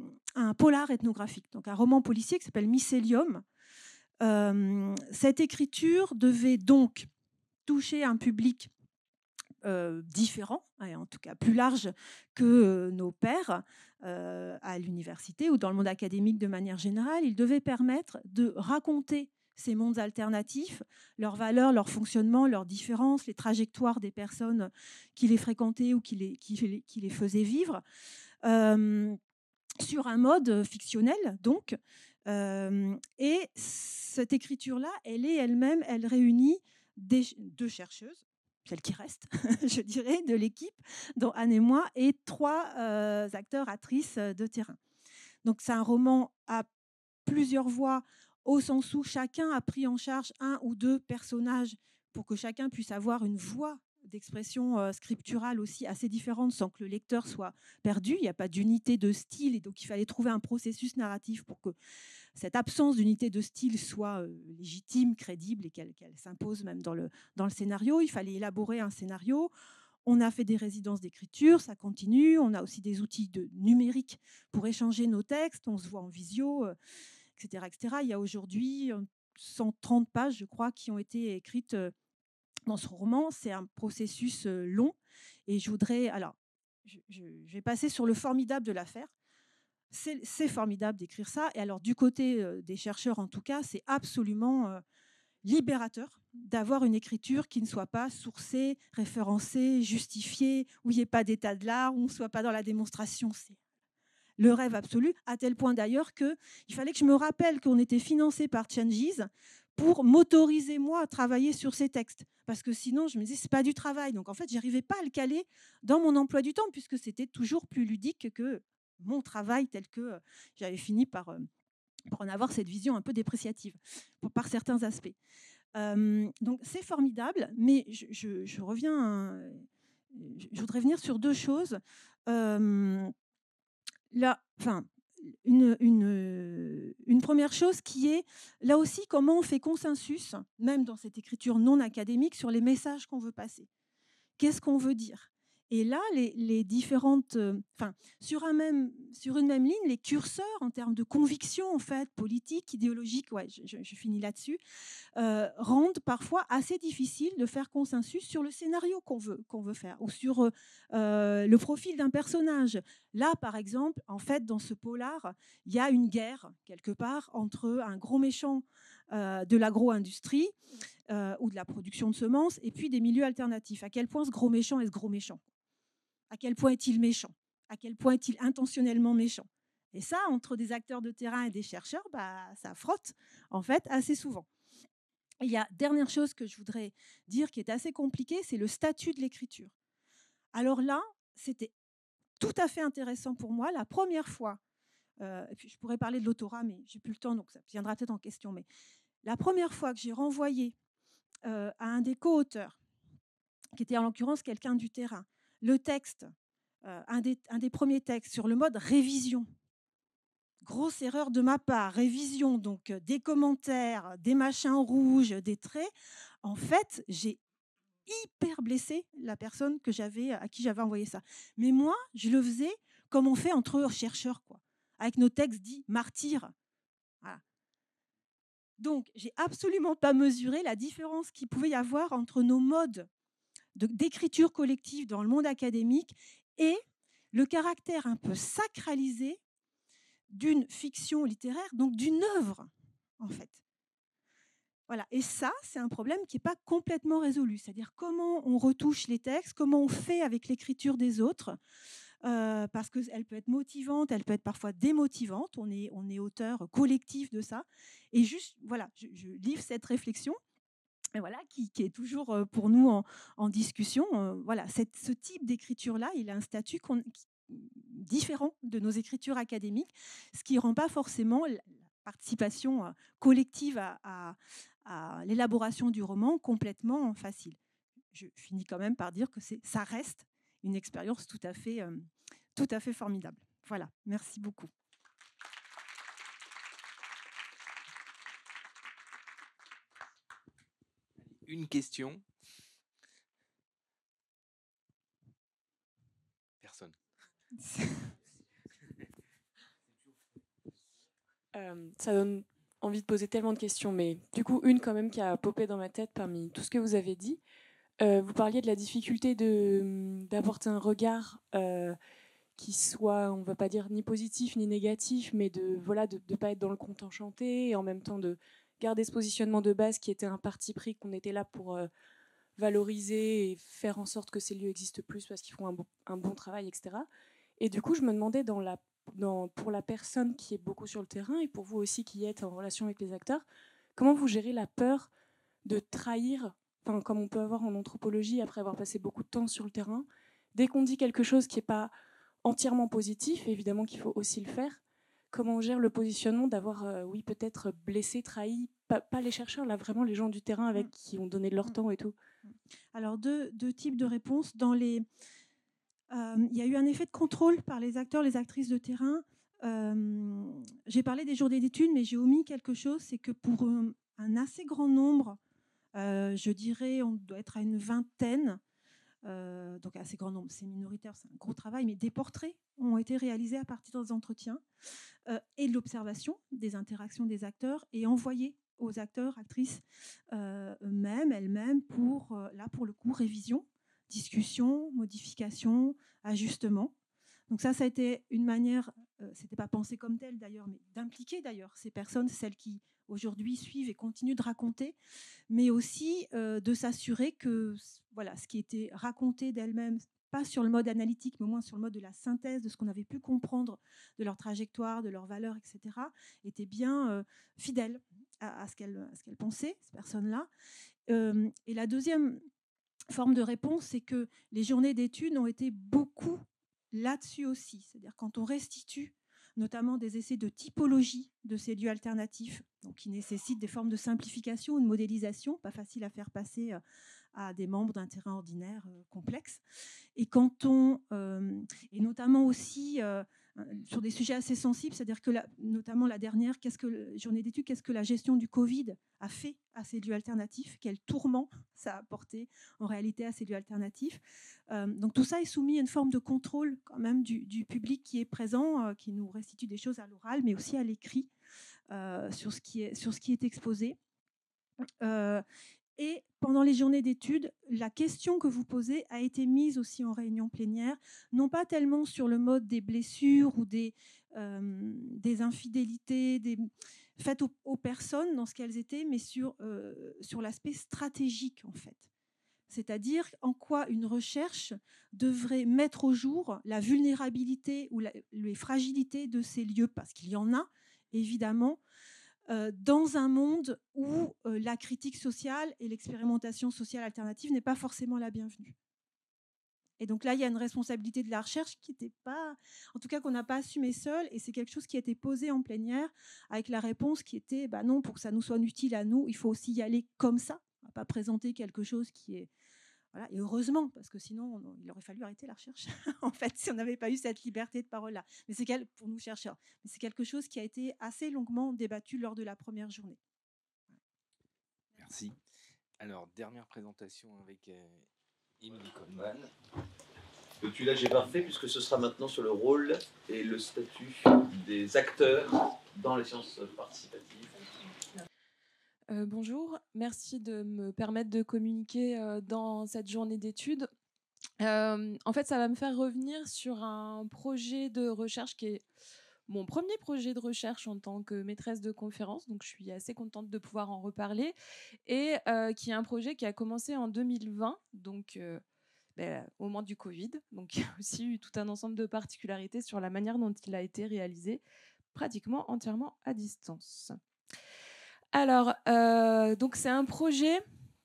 un polar ethnographique, donc un roman policier qui s'appelle Mycélium. Euh, cette écriture devait donc toucher un public Euh, différent, et en tout cas plus large que euh, nos pairs euh, à l'université ou dans le monde académique de manière générale. Il devait permettre de raconter ces mondes alternatifs, leurs valeurs, leur fonctionnement, leurs différences, les trajectoires des personnes qui les fréquentaient ou qui les, qui les, qui les faisaient vivre, euh, sur un mode fictionnel, donc. Euh, et cette écriture-là, elle est elle-même, elle réunit des, deux chercheuses, celle qui reste, je dirais, de l'équipe, dont Anne et moi, et trois euh, acteurs, actrices de terrain. Donc c'est un roman à plusieurs voix, au sens où chacun a pris en charge un ou deux personnages pour que chacun puisse avoir une voix d'expression euh, scripturale aussi assez différente sans que le lecteur soit perdu. Il n'y a pas d'unité de style et donc il fallait trouver un processus narratif pour que cette absence d'unité de style soit euh, légitime, crédible et qu'elle, qu'elle s'impose même dans le, dans le scénario. Il fallait élaborer un scénario. On a fait des résidences d'écriture, ça continue. On a aussi des outils de, numériques pour échanger nos textes. On se voit en visio, euh, et cetera, et cetera. Il y a aujourd'hui cent trente pages, je crois, qui ont été écrites euh, dans ce roman. C'est un processus euh, long. Et je voudrais... Alors, je, je, je vais passer sur le formidable de l'affaire. C'est formidable d'écrire ça. Et alors, du côté euh, des chercheurs, en tout cas, c'est absolument euh, libérateur d'avoir une écriture qui ne soit pas sourcée, référencée, justifiée, où il n'y ait pas d'état de l'art, où on ne soit pas dans la démonstration. C'est le rêve absolu, à tel point d'ailleurs qu'il fallait que je me rappelle qu'on était financé par Changes pour m'autoriser, moi, à travailler sur ces textes. Parce que sinon, je me disais, ce n'est pas du travail. Donc, en fait, je n'arrivais pas à le caler dans mon emploi du temps, puisque c'était toujours plus ludique que mon travail tel que j'avais fini par, par en avoir cette vision un peu dépréciative, pour, par certains aspects. Euh, donc, c'est formidable, mais je, je, je reviens... À, je voudrais venir sur deux choses. Euh, Là, enfin, une, une, une première chose qui est, là aussi, comment on fait consensus, même dans cette écriture non académique, sur les messages qu'on veut passer. Qu'est-ce qu'on veut dire ? Et là, les, les différentes... Euh, enfin, sur, un même, sur une même ligne, les curseurs en termes de conviction, en fait, politique, idéologique, ouais, je, je, je finis là-dessus, euh, rendent parfois assez difficile de faire consensus sur le scénario qu'on veut, qu'on veut faire, ou sur euh, le profil d'un personnage. Là, par exemple, en fait, dans ce polar, il y a une guerre, quelque part, entre un gros méchant euh, de l'agro-industrie, euh, ou de la production de semences, et puis des milieux alternatifs. À quel point ce gros méchant est ce gros méchant ? À quel point est-il méchant ? À quel point est-il intentionnellement méchant ? Et ça, entre des acteurs de terrain et des chercheurs, bah, ça frotte, en fait, assez souvent. Et il y a dernière chose que je voudrais dire qui est assez compliquée, c'est le statut de l'écriture. Alors là, c'était tout à fait intéressant pour moi. La première fois, euh, et puis je pourrais parler de l'autorat, mais j'ai plus le temps, donc ça viendra peut-être en question, mais la première fois que j'ai renvoyé euh, à un des co-auteurs, qui était en l'occurrence quelqu'un du terrain, le texte, euh, un, des, un des premiers textes sur le mode révision. Grosse erreur de ma part, révision, donc euh, des commentaires, des machins rouges, des traits. En fait, j'ai hyper blessé la personne que j'avais, à qui j'avais envoyé ça. Mais moi, je le faisais comme on fait entre chercheurs, quoi, avec nos textes dits martyrs. Voilà. Donc, j'ai absolument pas mesuré la différence qu'il pouvait y avoir entre nos modes de, d'écriture collective dans le monde académique et le caractère un peu sacralisé d'une fiction littéraire, donc d'une œuvre, en fait. Voilà. Et ça, c'est un problème qui n'est pas complètement résolu. C'est-à-dire comment on retouche les textes, comment on fait avec l'écriture des autres, euh, parce qu'elle peut être motivante, elle peut être parfois démotivante. On est, on est auteur collectif de ça. Et juste, voilà, je, je livre cette réflexion. Et voilà, qui, qui est toujours pour nous en, en discussion. Euh, voilà, cette, ce type d'écriture-là, il a un statut qu'on, qui, différent de nos écritures académiques, ce qui ne rend pas forcément la participation collective à, à, à l'élaboration du roman complètement facile. Je finis quand même par dire que c'est, ça reste une expérience tout à fait, euh, tout à fait formidable. Voilà, merci beaucoup. Une question. Personne. euh, ça donne envie de poser tellement de questions, mais du coup, une quand même qui a popé dans ma tête parmi tout ce que vous avez dit. Euh, vous parliez de la difficulté de, d'apporter un regard euh, qui soit, on ne va pas dire ni positif ni négatif, mais de voilà, de ne pas être dans le conte enchanté et en même temps de garder ce positionnement de base qui était un parti pris qu'on était là pour euh, valoriser et faire en sorte que ces lieux existent plus parce qu'ils font un bon, un bon travail, et cetera. Et du coup, je me demandais dans la, dans, pour la personne qui est beaucoup sur le terrain et pour vous aussi qui êtes en relation avec les acteurs, comment vous gérez la peur de trahir, enfin, comme on peut avoir en anthropologie après avoir passé beaucoup de temps sur le terrain, dès qu'on dit quelque chose qui n'est pas entièrement positif, évidemment qu'il faut aussi le faire, comment on gère le positionnement d'avoir, euh, oui, peut-être blessé, trahi, pas, pas les chercheurs, là, vraiment les gens du terrain avec qui ont donné de leur temps et tout. Alors, deux, deux types de réponses. Dans les, euh, il y a eu un effet de contrôle par les acteurs, les actrices de terrain. Euh, j'ai parlé des journées d'études, mais j'ai omis quelque chose, c'est que pour un, un assez grand nombre, euh, je dirais, on doit être à une vingtaine, Euh, donc assez grand nombre, c'est minoritaire, c'est un gros travail, mais des portraits ont été réalisés à partir des entretiens euh, et de l'observation des interactions des acteurs et envoyés aux acteurs, actrices euh, eux-mêmes, elles-mêmes, pour, euh, là pour le coup, révision, discussion, modification, ajustement. Donc ça, ça a été une manière euh, c'était pas pensé comme tel d'ailleurs, mais d'impliquer d'ailleurs ces personnes, celles qui aujourd'hui suivent et continuent de raconter, mais aussi euh, de s'assurer que voilà, ce qui était raconté d'elles-mêmes, pas sur le mode analytique, mais au moins sur le mode de la synthèse, de ce qu'on avait pu comprendre de leur trajectoire, de leurs valeurs, et cetera, était bien euh, fidèle à, à ce qu'elles à ce qu'elles pensaient, ces personnes-là. Euh, et la deuxième forme de réponse, c'est que les journées d'études ont été beaucoup là-dessus aussi. C'est-à-dire quand on restitue notamment des essais de typologie de ces lieux alternatifs, donc qui nécessitent des formes de simplification ou de modélisation, pas facile à faire passer à des membres d'un terrain ordinaire euh, complexe. Et quand on, euh, et notamment aussi euh, sur des sujets assez sensibles, c'est-à-dire que la, notamment la dernière, qu'est-ce que la journée d'études, qu'est-ce que la gestion du Covid a fait à ces lieux alternatifs, quel tourment ça a apporté en réalité à ces lieux alternatifs. Euh, donc tout ça est soumis à une forme de contrôle quand même du, du public qui est présent, euh, qui nous restitue des choses à l'oral, mais aussi à l'écrit euh, sur ce qui est sur ce qui est exposé. Euh, Et pendant les journées d'études, la question que vous posez a été mise aussi en réunion plénière, non pas tellement sur le mode des blessures ou des, euh, des infidélités des, faites aux, aux personnes dans ce qu'elles étaient, mais sur, euh, sur l'aspect stratégique en fait. C'est-à-dire en quoi une recherche devrait mettre au jour la vulnérabilité ou la, les fragilités de ces lieux, parce qu'il y en a évidemment, dans un monde où la critique sociale et l'expérimentation sociale alternative n'est pas forcément la bienvenue. Et donc là, il y a une responsabilité de la recherche qui n'était pas, en tout cas qu'on n'a pas assumée seule, et c'est quelque chose qui a été posé en plénière avec la réponse qui était, bah non, pour que ça nous soit utile à nous, il faut aussi y aller comme ça, on ne va pas présenter quelque chose qui est... Voilà, et heureusement, parce que sinon, on, il aurait fallu arrêter la recherche, en fait, si on n'avait pas eu cette liberté de parole-là. Mais c'est quel, pour nous chercheurs. Mais c'est quelque chose qui a été assez longuement débattu lors de la première journée. Merci. Alors, dernière présentation avec euh, Émilie Coleman. Le tuilage est parfait puisque ce sera maintenant sur le rôle et le statut des acteurs dans les sciences participatives. Euh, bonjour, merci de me permettre de communiquer euh, dans cette journée d'études. Euh, en fait, ça va me faire revenir sur un projet de recherche qui est mon premier projet de recherche en tant que maîtresse de conférence, donc je suis assez contente de pouvoir en reparler, et euh, qui est un projet qui a commencé en deux mille vingt, donc euh, ben, au moment du Covid, donc il y a aussi eu tout un ensemble de particularités sur la manière dont il a été réalisé, pratiquement entièrement à distance. Alors, euh, donc c'est un projet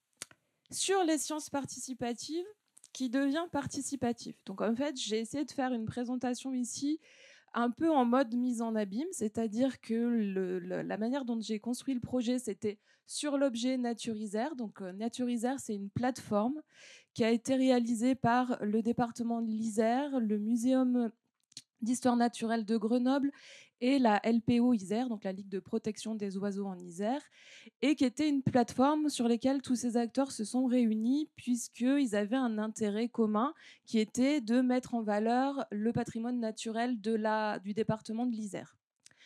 sur les sciences participatives qui devient participatif. Donc en fait, j'ai essayé de faire une présentation ici un peu en mode mise en abîme, c'est-à-dire que le, le, la manière dont j'ai construit le projet, c'était sur l'objet Naturisaire. Donc euh, Naturisaire, c'est une plateforme qui a été réalisée par le département de l'Isère, le Muséum d'histoire naturelle de Grenoble et la L P O Isère, donc la Ligue de protection des oiseaux en Isère, et qui était une plateforme sur laquelle tous ces acteurs se sont réunis puisqu'ils avaient un intérêt commun qui était de mettre en valeur le patrimoine naturel de la, du département de l'Isère.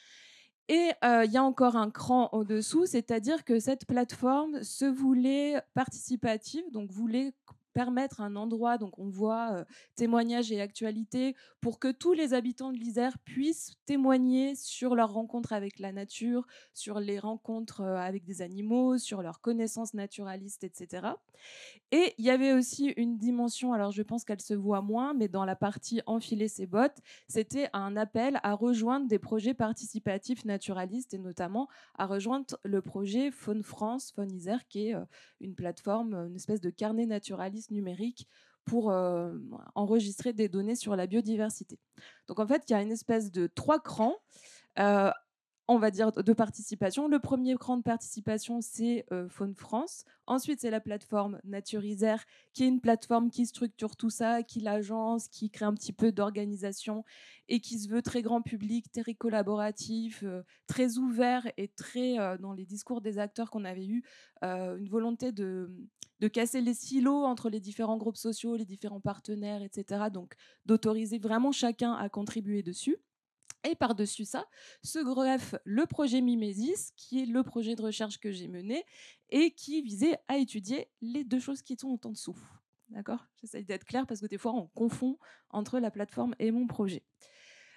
Et il euh, y a encore un cran au-dessous, c'est-à-dire que cette plateforme se voulait participative, donc voulait permettre un endroit, donc on voit euh, témoignages et actualités, pour que tous les habitants de l'Isère puissent témoigner sur leurs rencontres avec la nature, sur les rencontres euh, avec des animaux, sur leurs connaissances naturalistes, et cetera. Et il y avait aussi une dimension, alors je pense qu'elle se voit moins, mais dans la partie enfiler ses bottes, c'était un appel à rejoindre des projets participatifs naturalistes et notamment à rejoindre le projet Faune France, Faune Isère, qui est euh, une plateforme, une espèce de carnet naturaliste numérique pour euh, enregistrer des données sur la biodiversité. Donc en fait, il y a une espèce de trois crans. Euh, on va dire, de participation. Le premier cran de participation, c'est euh, Faune France. Ensuite, c'est la plateforme Naturisaire, qui est une plateforme qui structure tout ça, qui l'agence, qui crée un petit peu d'organisation et qui se veut très grand public, très collaboratif, euh, très ouvert et très, euh, dans les discours des acteurs qu'on avait eu, euh, une volonté de, de casser les silos entre les différents groupes sociaux, les différents partenaires, et cetera. Donc, d'autoriser vraiment chacun à contribuer dessus. Et par-dessus ça, se greffe le projet Mimesis, qui est le projet de recherche que j'ai mené et qui visait à étudier les deux choses qui sont en dessous. D'accord ? J'essaye d'être claire parce que des fois, on confond entre la plateforme et mon projet.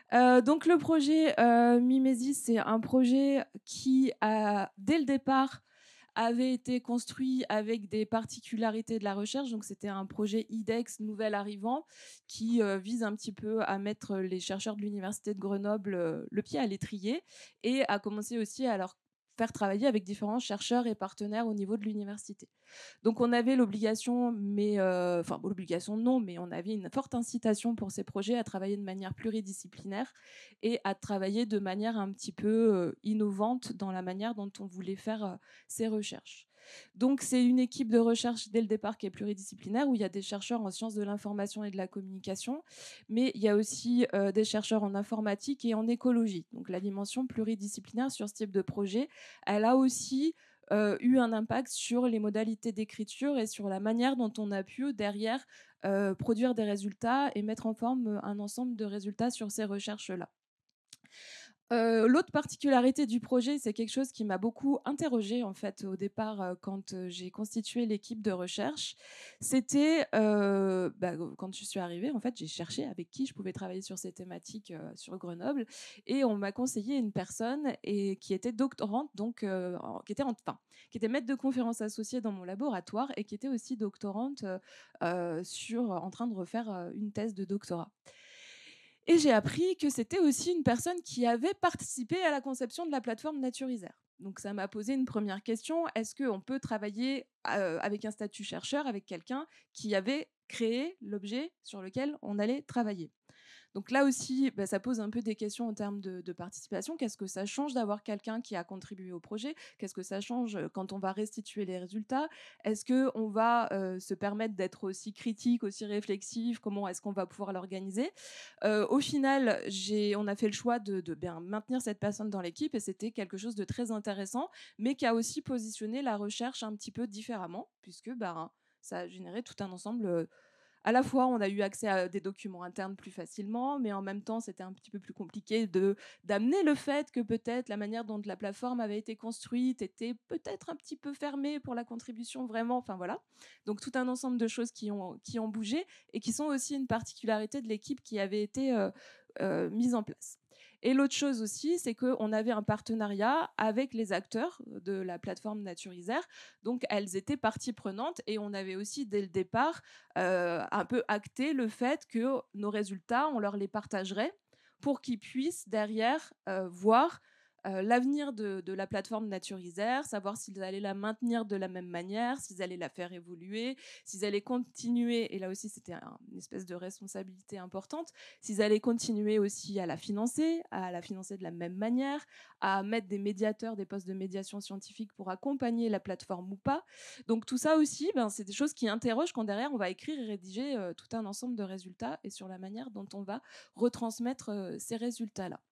Euh, donc le projet euh, Mimesis, c'est un projet qui, a, dès le départ, avait été construit avec des particularités de la recherche. Donc c'était un projet I D E X nouvel arrivant qui euh, vise un petit peu à mettre les chercheurs de l'université de Grenoble euh, le pied à l'étrier et à commencer aussi à leur faire travailler avec différents chercheurs et partenaires au niveau de l'université. Donc on avait l'obligation, mais euh, enfin l'obligation non, mais on avait une forte incitation pour ces projets à travailler de manière pluridisciplinaire et à travailler de manière un petit peu euh, innovante dans la manière dont on voulait faire euh, ces recherches. Donc c'est une équipe de recherche dès le départ qui est pluridisciplinaire, où il y a des chercheurs en sciences de l'information et de la communication, mais il y a aussi euh, des chercheurs en informatique et en écologie. Donc la dimension pluridisciplinaire sur ce type de projet, elle a aussi euh, eu un impact sur les modalités d'écriture et sur la manière dont on a pu derrière euh, produire des résultats et mettre en forme un ensemble de résultats sur ces recherches-là. Euh, L'autre particularité du projet, c'est quelque chose qui m'a beaucoup interrogée en fait au départ euh, quand euh, j'ai constitué l'équipe de recherche. C'était euh, bah, quand je suis arrivée, en fait, j'ai cherché avec qui je pouvais travailler sur ces thématiques euh, sur Grenoble, et on m'a conseillé une personne et qui était doctorante, donc euh, qui était enfin, qui était maître de conférences associée dans mon laboratoire et qui était aussi doctorante euh, sur en train de refaire euh, une thèse de doctorat. Et j'ai appris que c'était aussi une personne qui avait participé à la conception de la plateforme Naturisaire. Donc ça m'a posé une première question. Est-ce qu'on peut travailler euh, avec un statut chercheur, avec quelqu'un qui avait créé l'objet sur lequel on allait travailler ? Donc là aussi, bah, ça pose un peu des questions en termes de, de participation. Qu'est-ce que ça change d'avoir quelqu'un qui a contribué au projet ? Qu'est-ce que ça change quand on va restituer les résultats ? Est-ce qu'on va euh, se permettre d'être aussi critique, aussi réflexif ? Comment est-ce qu'on va pouvoir l'organiser ? euh, Au final, j'ai, on a fait le choix de, de bien maintenir cette personne dans l'équipe, et c'était quelque chose de très intéressant, mais qui a aussi positionné la recherche un petit peu différemment, puisque bah, ça a généré tout un ensemble... Euh, à la fois, on a eu accès à des documents internes plus facilement, mais en même temps, c'était un petit peu plus compliqué de, d'amener le fait que peut-être la manière dont la plateforme avait été construite était peut-être un petit peu fermée pour la contribution vraiment. Enfin voilà. Donc tout un ensemble de choses qui ont, qui ont bougé et qui sont aussi une particularité de l'équipe qui avait été euh, euh, mise en place. Et l'autre chose aussi, c'est qu'on avait un partenariat avec les acteurs de la plateforme Naturisaire. Donc, elles étaient partie prenante, et on avait aussi, dès le départ, euh, un peu acté le fait que nos résultats, on leur les partagerait pour qu'ils puissent derrière euh, voir euh, l'avenir de, de la plateforme Naturisaire, savoir s'ils allaient la maintenir de la même manière, s'ils allaient la faire évoluer, s'ils allaient continuer, et là aussi c'était un, une espèce de responsabilité importante, s'ils allaient continuer aussi à la financer, à la financer de la même manière, à mettre des médiateurs, des postes de médiation scientifique pour accompagner la plateforme ou pas. Donc tout ça aussi, ben, c'est des choses qui interrogent quand derrière on va écrire et rédiger euh, tout un ensemble de résultats et sur la manière dont on va retransmettre euh, ces résultats-là.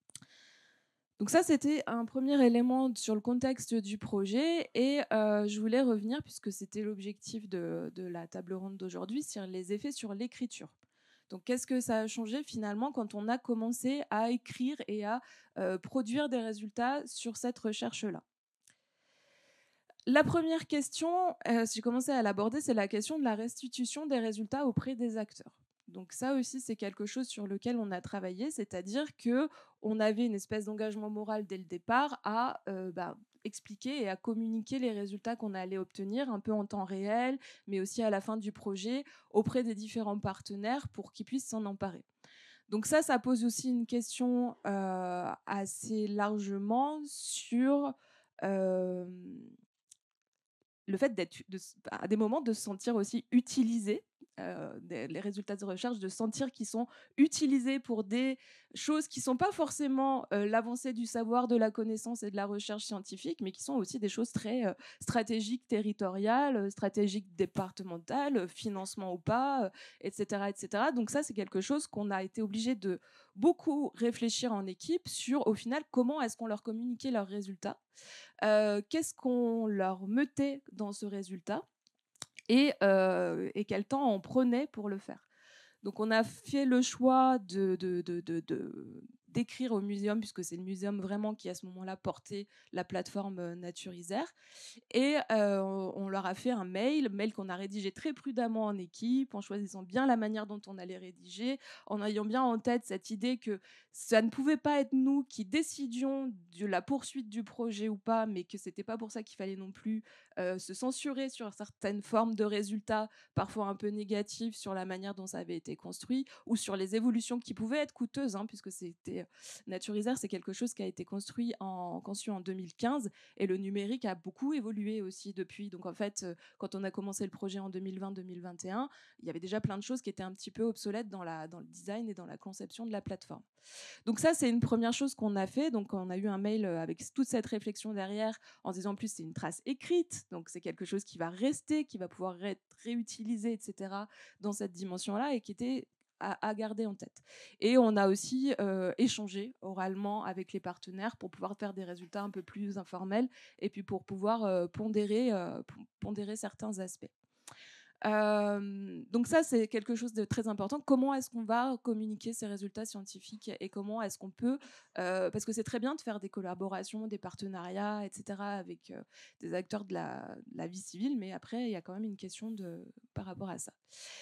Donc ça, c'était un premier élément sur le contexte du projet, et euh, je voulais revenir, puisque c'était l'objectif de, de la table ronde d'aujourd'hui, sur les effets sur l'écriture. Donc qu'est-ce que ça a changé finalement quand on a commencé à écrire et à euh, produire des résultats sur cette recherche-là ? La première question, euh, si j'ai commencé à l'aborder, c'est la question de la restitution des résultats auprès des acteurs. Donc ça aussi, c'est quelque chose sur lequel on a travaillé, c'est-à-dire qu'on avait une espèce d'engagement moral dès le départ à euh, bah, expliquer et à communiquer les résultats qu'on allait obtenir un peu en temps réel, mais aussi à la fin du projet, auprès des différents partenaires pour qu'ils puissent s'en emparer. Donc ça, ça pose aussi une question euh, assez largement sur... Euh, le fait d'être, de, à des moments, de se sentir aussi utilisé, euh, des, les résultats de recherche, de sentir qu'ils sont utilisés pour des choses qui ne sont pas forcément euh, l'avancée du savoir, de la connaissance et de la recherche scientifique, mais qui sont aussi des choses très euh, stratégiques, territoriales, stratégiques départementales, financement ou pas, euh, et cetera, et cetera. Donc ça, c'est quelque chose qu'on a été obligé de beaucoup réfléchir en équipe sur, au final, comment est-ce qu'on leur communiquait leurs résultats, euh, qu'est-ce qu'on leur mettait dans ce résultat, et, euh, et quel temps on prenait pour le faire. Donc on a fait le choix de, de, de, de, de d'écrire au muséum, puisque c'est le muséum vraiment qui à ce moment-là portait la plateforme Naturisaire, et euh, on leur a fait un mail, mail qu'on a rédigé très prudemment en équipe, en choisissant bien la manière dont on allait rédiger, en ayant bien en tête cette idée que ça ne pouvait pas être nous qui décidions de la poursuite du projet ou pas, mais que c'était pas pour ça qu'il fallait non plus euh, se censurer sur certaines formes de résultats, parfois un peu négatifs sur la manière dont ça avait été construit ou sur les évolutions qui pouvaient être coûteuses, hein, puisque c'était Naturisaire, c'est quelque chose qui a été construit en, conçu en deux mille quinze et le numérique a beaucoup évolué aussi depuis. Donc en fait, quand on a commencé le projet en deux mille vingt deux mille vingt et un, il y avait déjà plein de choses qui étaient un petit peu obsolètes dans, la, dans le design et dans la conception de la plateforme. Donc ça, c'est une première chose qu'on a fait. Donc on a eu un mail avec toute cette réflexion derrière en disant en plus c'est une trace écrite, donc c'est quelque chose qui va rester, qui va pouvoir être réutilisé, et cetera dans cette dimension-là et qui était à, à garder en tête. Et on a aussi euh, échangé oralement avec les partenaires pour pouvoir faire des résultats un peu plus informels et puis pour pouvoir euh, pondérer, euh, pondérer certains aspects. Euh, donc ça, c'est quelque chose de très important. Comment est-ce qu'on va communiquer ces résultats scientifiques et comment est-ce qu'on peut, euh, parce que c'est très bien de faire des collaborations, des partenariats, et cetera avec euh, des acteurs de la, de la vie civile, mais après, il y a quand même une question de, par rapport à ça.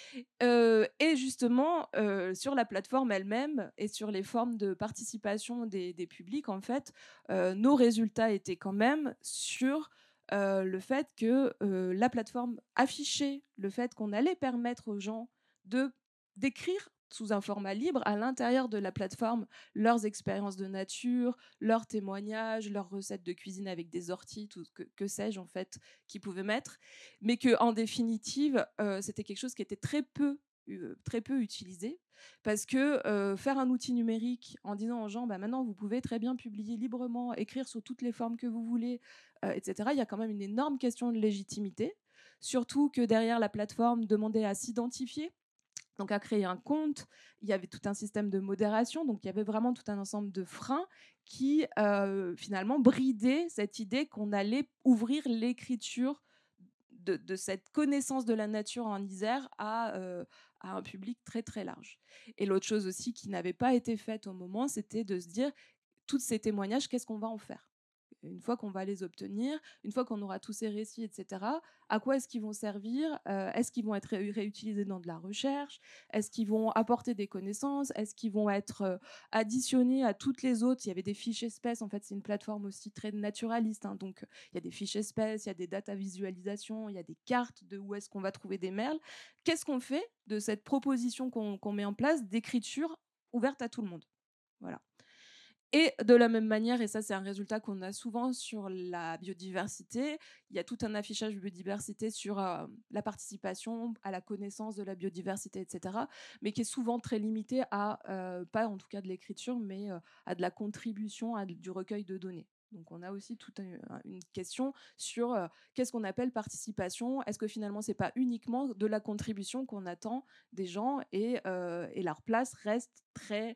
Euh, et justement, euh, sur la plateforme elle-même et sur les formes de participation des, des publics, en fait, euh, nos résultats étaient quand même sur Euh, le fait que euh, la plateforme affichait le fait qu'on allait permettre aux gens de d'écrire sous un format libre à l'intérieur de la plateforme leurs expériences de nature, leurs témoignages, leurs recettes de cuisine avec des orties, tout que, que sais-je en fait, qu'ils pouvaient mettre, mais que en définitive euh, c'était quelque chose qui était très peu euh, très peu utilisé parce que euh, faire un outil numérique en disant aux gens bah, maintenant vous pouvez très bien publier librement, écrire sous toutes les formes que vous voulez, euh, et cetera. Il y a quand même une énorme question de légitimité, surtout que derrière la plateforme demandait à s'identifier, donc à créer un compte. Il y avait tout un système de modération, donc il y avait vraiment tout un ensemble de freins qui euh, finalement bridaient cette idée qu'on allait ouvrir l'écriture de, de cette connaissance de la nature en Isère à, euh, à un public très très large. Et l'autre chose aussi qui n'avait pas été faite au moment, c'était de se dire, tous ces témoignages, qu'est-ce qu'on va en faire ? Une fois qu'on va les obtenir, une fois qu'on aura tous ces récits, et cetera, à quoi est-ce qu'ils vont servir ? euh, Est-ce qu'ils vont être ré- réutilisés dans de la recherche ? Est-ce qu'ils vont apporter des connaissances ? Est-ce qu'ils vont être euh, additionnés à toutes les autres ? Il y avait des fiches espèces, en fait, c'est une plateforme aussi très naturaliste, hein, donc il y a des fiches espèces, il y a des data visualisation, il y a des cartes de où est-ce qu'on va trouver des merles. Qu'est-ce qu'on fait de cette proposition qu'on qu'on met en place d'écriture ouverte à tout le monde ? Voilà. Et de la même manière, et ça c'est un résultat qu'on a souvent sur la biodiversité, il y a tout un affichage de biodiversité sur euh, la participation, à la connaissance de la biodiversité, et cetera, mais qui est souvent très limité à, euh, pas en tout cas de l'écriture, mais euh, à de la contribution, à du recueil de données. Donc on a aussi toute une question sur euh, qu'est-ce qu'on appelle participation. Est-ce que finalement c'est pas uniquement de la contribution qu'on attend des gens et, euh, et leur place reste très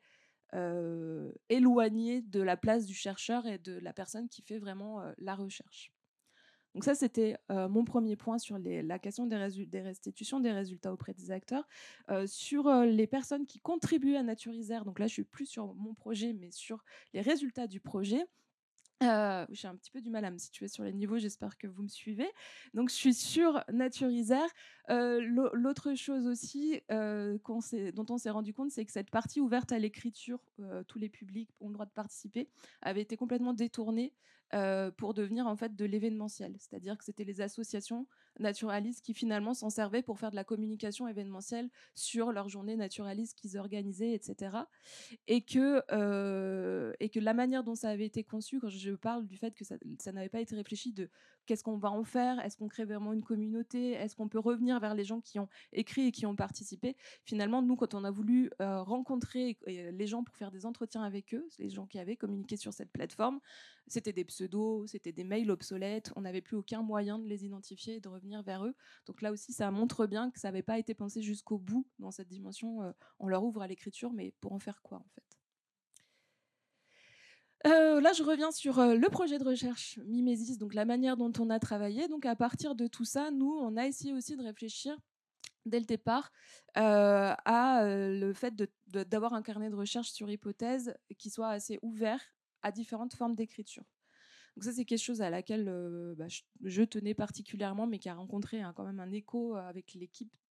Euh, éloigné de la place du chercheur et de la personne qui fait vraiment euh, la recherche. Donc ça, c'était euh, mon premier point sur les, la question des, résu- des restitutions des résultats auprès des acteurs. Euh, sur euh, les personnes qui contribuent à Naturisaire, donc là, je suis plus sur mon projet, mais sur les résultats du projet. Euh, j'ai un petit peu du mal à me situer sur les niveaux, j'espère que vous me suivez. Donc, je suis sur Naturisaire. Euh, L'autre chose aussi euh, qu'on dont on s'est rendu compte, c'est que cette partie ouverte à l'écriture, euh, tous les publics ont le droit de participer, avait été complètement détournée euh, pour devenir en fait de l'événementiel. C'est-à-dire que c'était les associations naturalistes qui finalement s'en servaient pour faire de la communication événementielle sur leurs journées naturalistes qu'ils organisaient, et cetera. Et que, euh, et que la manière dont ça avait été conçu, quand je parle du fait que ça, ça n'avait pas été réfléchi de qu'est-ce qu'on va en faire, est-ce qu'on crée vraiment une communauté, est-ce qu'on peut revenir vers les gens qui ont écrit et qui ont participé. Finalement, nous, quand on a voulu euh, rencontrer les gens pour faire des entretiens avec eux, les gens qui avaient communiqué sur cette plateforme, c'était des pseudos, c'était des mails obsolètes, on n'avait plus aucun moyen de les identifier et de revenir vers eux. Donc là aussi, ça montre bien que ça n'avait pas été pensé jusqu'au bout dans cette dimension. Euh, on leur ouvre à l'écriture, mais pour en faire quoi en fait ? Euh, là, je reviens sur euh, le projet de recherche Mimesis, donc la manière dont on a travaillé. Donc à partir de tout ça, nous, on a essayé aussi de réfléchir dès le départ euh, à euh, le fait d'avoir de, de, un carnet de recherche sur hypothèse qui soit assez ouvert à différentes formes d'écriture. Donc ça, c'est quelque chose à laquelle euh, bah, je, je tenais particulièrement, mais qui a rencontré hein, quand même un écho avec l'équipe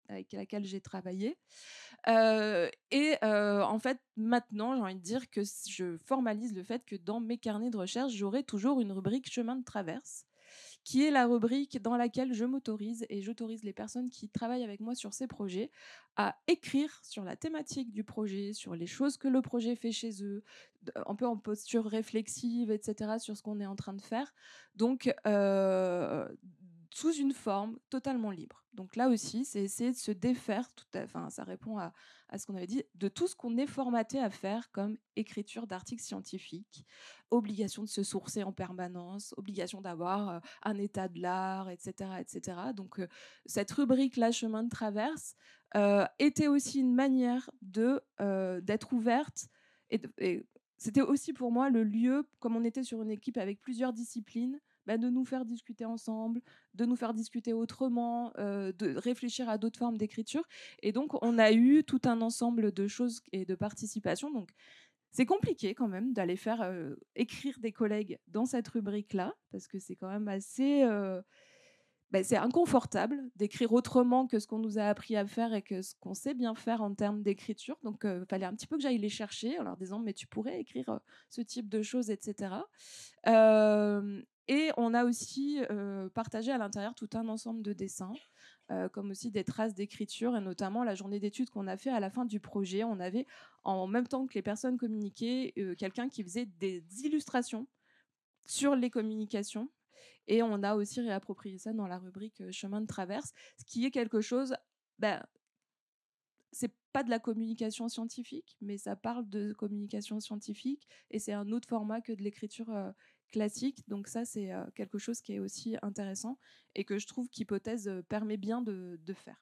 avec laquelle j'ai travaillé. Euh, et euh, en fait, maintenant, j'ai envie de dire que je formalise le fait que dans mes carnets de recherche, j'aurai toujours une rubrique chemin de traverse, qui est la rubrique dans laquelle je m'autorise et j'autorise les personnes qui travaillent avec moi sur ces projets à écrire sur la thématique du projet, sur les choses que le projet fait chez eux, un peu en posture réflexive, et cetera, sur ce qu'on est en train de faire. Donc, euh, sous une forme totalement libre. Donc là aussi, c'est essayer de se défaire, tout à, enfin, ça répond à, à ce qu'on avait dit, de tout ce qu'on est formaté à faire comme écriture d'articles scientifiques, obligation de se sourcer en permanence, obligation d'avoir euh, un état de l'art, et cetera, et cetera. Donc euh, cette rubrique-là, chemin de traverse, euh, était aussi une manière de euh, d'être ouverte et, de, et c'était aussi pour moi le lieu, comme on était sur une équipe avec plusieurs disciplines, bah, de nous faire discuter ensemble, de nous faire discuter autrement, euh, de réfléchir à d'autres formes d'écriture. Et donc, on a eu tout un ensemble de choses et de participation. Donc, c'est compliqué quand même d'aller faire euh, écrire des collègues dans cette rubrique-là, parce que c'est quand même assez... Euh, ben, c'est inconfortable d'écrire autrement que ce qu'on nous a appris à faire et que ce qu'on sait bien faire en termes d'écriture. Donc, il euh, fallait un petit peu que j'aille les chercher en leur disant, mais tu pourrais écrire euh, ce type de choses, et cetera. Euh, et on a aussi euh, partagé à l'intérieur tout un ensemble de dessins, euh, comme aussi des traces d'écriture, et notamment la journée d'études qu'on a fait à la fin du projet. On avait, en même temps que les personnes communiquaient, euh, quelqu'un qui faisait des illustrations sur les communications. Et on a aussi réapproprié ça dans la rubrique euh, chemin de traverse, ce qui est quelque chose, ben, c'est pas de la communication scientifique, mais ça parle de communication scientifique et c'est un autre format que de l'écriture euh, classique. Donc ça, c'est euh, quelque chose qui est aussi intéressant et que je trouve qu'Hypothèse euh, permet bien de, de faire.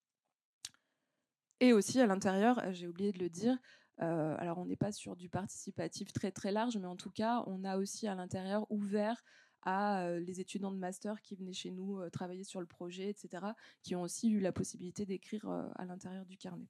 Et aussi à l'intérieur, j'ai oublié de le dire, euh, alors on n'est pas sur du participatif très très large, mais en tout cas, on a aussi à l'intérieur ouvert à euh, les étudiants de master qui venaient chez nous euh, travailler sur le projet, et cetera, qui ont aussi eu la possibilité d'écrire euh, à l'intérieur du carnet.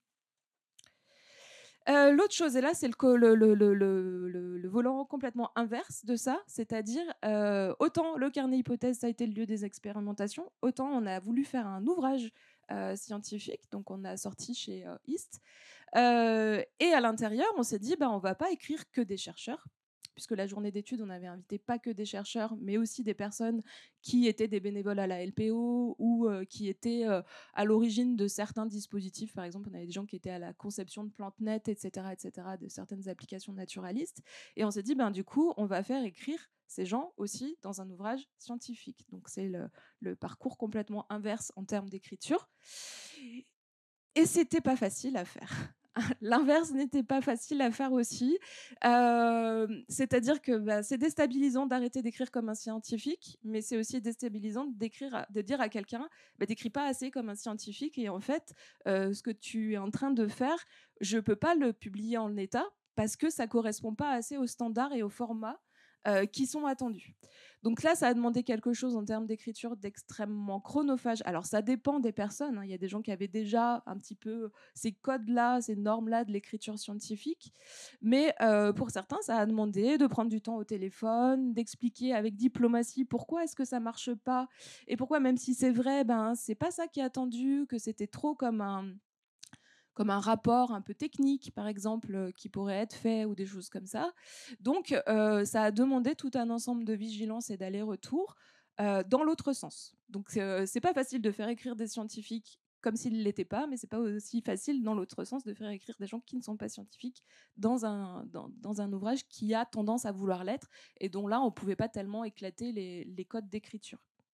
Euh, L'autre chose, et là, c'est le, le, le, le, le, le volant complètement inverse de ça, c'est-à-dire euh, autant le carnet hypothèse, ça a été le lieu des expérimentations, autant on a voulu faire un ouvrage euh, scientifique, donc on a sorti chez euh, East, euh, et à l'intérieur, on s'est dit, bah, on va pas écrire que des chercheurs, puisque la journée d'études, on avait invité pas que des chercheurs, mais aussi des personnes qui étaient des bénévoles à la L P O ou euh, qui étaient euh, à l'origine de certains dispositifs. Par exemple, on avait des gens qui étaient à la conception de PlanteNet, et cetera, et cetera, de certaines applications naturalistes. Et on s'est dit, ben, du coup, on va faire écrire ces gens aussi dans un ouvrage scientifique. Donc, c'est le, le parcours complètement inverse en termes d'écriture. Et c'était pas facile à faire. L'inverse n'était pas facile à faire aussi. Euh, C'est-à-dire que bah, c'est déstabilisant d'arrêter d'écrire comme un scientifique, mais c'est aussi déstabilisant d'écrire, de dire à quelqu'un bah, t'écris pas assez comme un scientifique et en fait, euh, ce que tu es en train de faire, je peux pas le publier en l'état parce que ça correspond pas assez aux standards et au format euh, qui sont attendus. Donc là, ça a demandé quelque chose en termes d'écriture d'extrêmement chronophage. Alors ça dépend des personnes, hein. Il y a des gens qui avaient déjà un petit peu ces codes-là, ces normes-là de l'écriture scientifique. Mais euh, pour certains, ça a demandé de prendre du temps au téléphone, d'expliquer avec diplomatie pourquoi est-ce que ça marche pas et pourquoi même si c'est vrai, ben c'est pas ça qui est attendu, que c'était trop comme un comme un rapport un peu technique, par exemple, euh, qui pourrait être fait ou des choses comme ça. Donc, euh, ça a demandé tout un ensemble de vigilance et d'aller-retour euh, dans l'autre sens. Donc, euh, c'est pas facile de faire écrire des scientifiques comme s'ils ne l'étaient pas, mais c'est pas aussi facile dans l'autre sens de faire écrire des gens qui ne sont pas scientifiques dans un, dans, dans un ouvrage qui a tendance à vouloir l'être et dont là, on ne pouvait pas tellement éclater les, les codes d'écriture.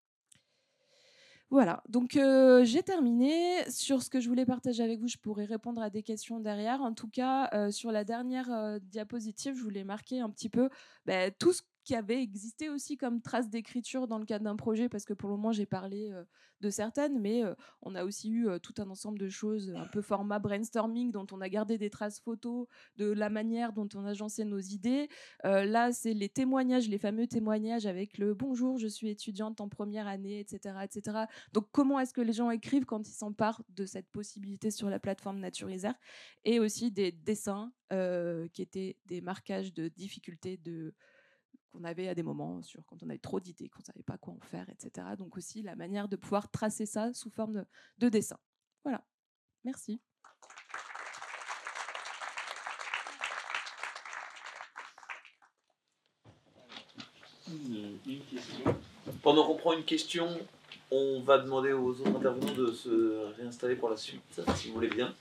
Voilà, donc euh, j'ai terminé. Sur ce que je voulais partager avec vous, je pourrais répondre à des questions derrière. En tout cas, euh, sur la dernière euh, diapositive, je voulais marquer un petit peu bah, tout ce qui avait existé aussi comme trace d'écriture dans le cadre d'un projet, parce que pour le moment, j'ai parlé euh, de certaines, mais euh, on a aussi eu euh, tout un ensemble de choses, un peu format brainstorming, dont on a gardé des traces photos de la manière dont on agençait nos idées. Euh, là, c'est les témoignages, les fameux témoignages avec le « bonjour, je suis étudiante en première année », et cetera, et cetera. Donc, comment est-ce que les gens écrivent quand ils s'emparent de cette possibilité sur la plateforme Naturizer, et aussi des dessins euh, qui étaient des marquages de difficultés de qu'on avait à des moments sur quand on avait trop d'idées, qu'on ne savait pas quoi en faire, et cetera. Donc aussi la manière de pouvoir tracer ça sous forme de, de dessin. Voilà. Merci. Une, une question. Pendant qu'on prend une question, on va demander aux autres intervenants de se réinstaller pour la suite, si vous voulez bien.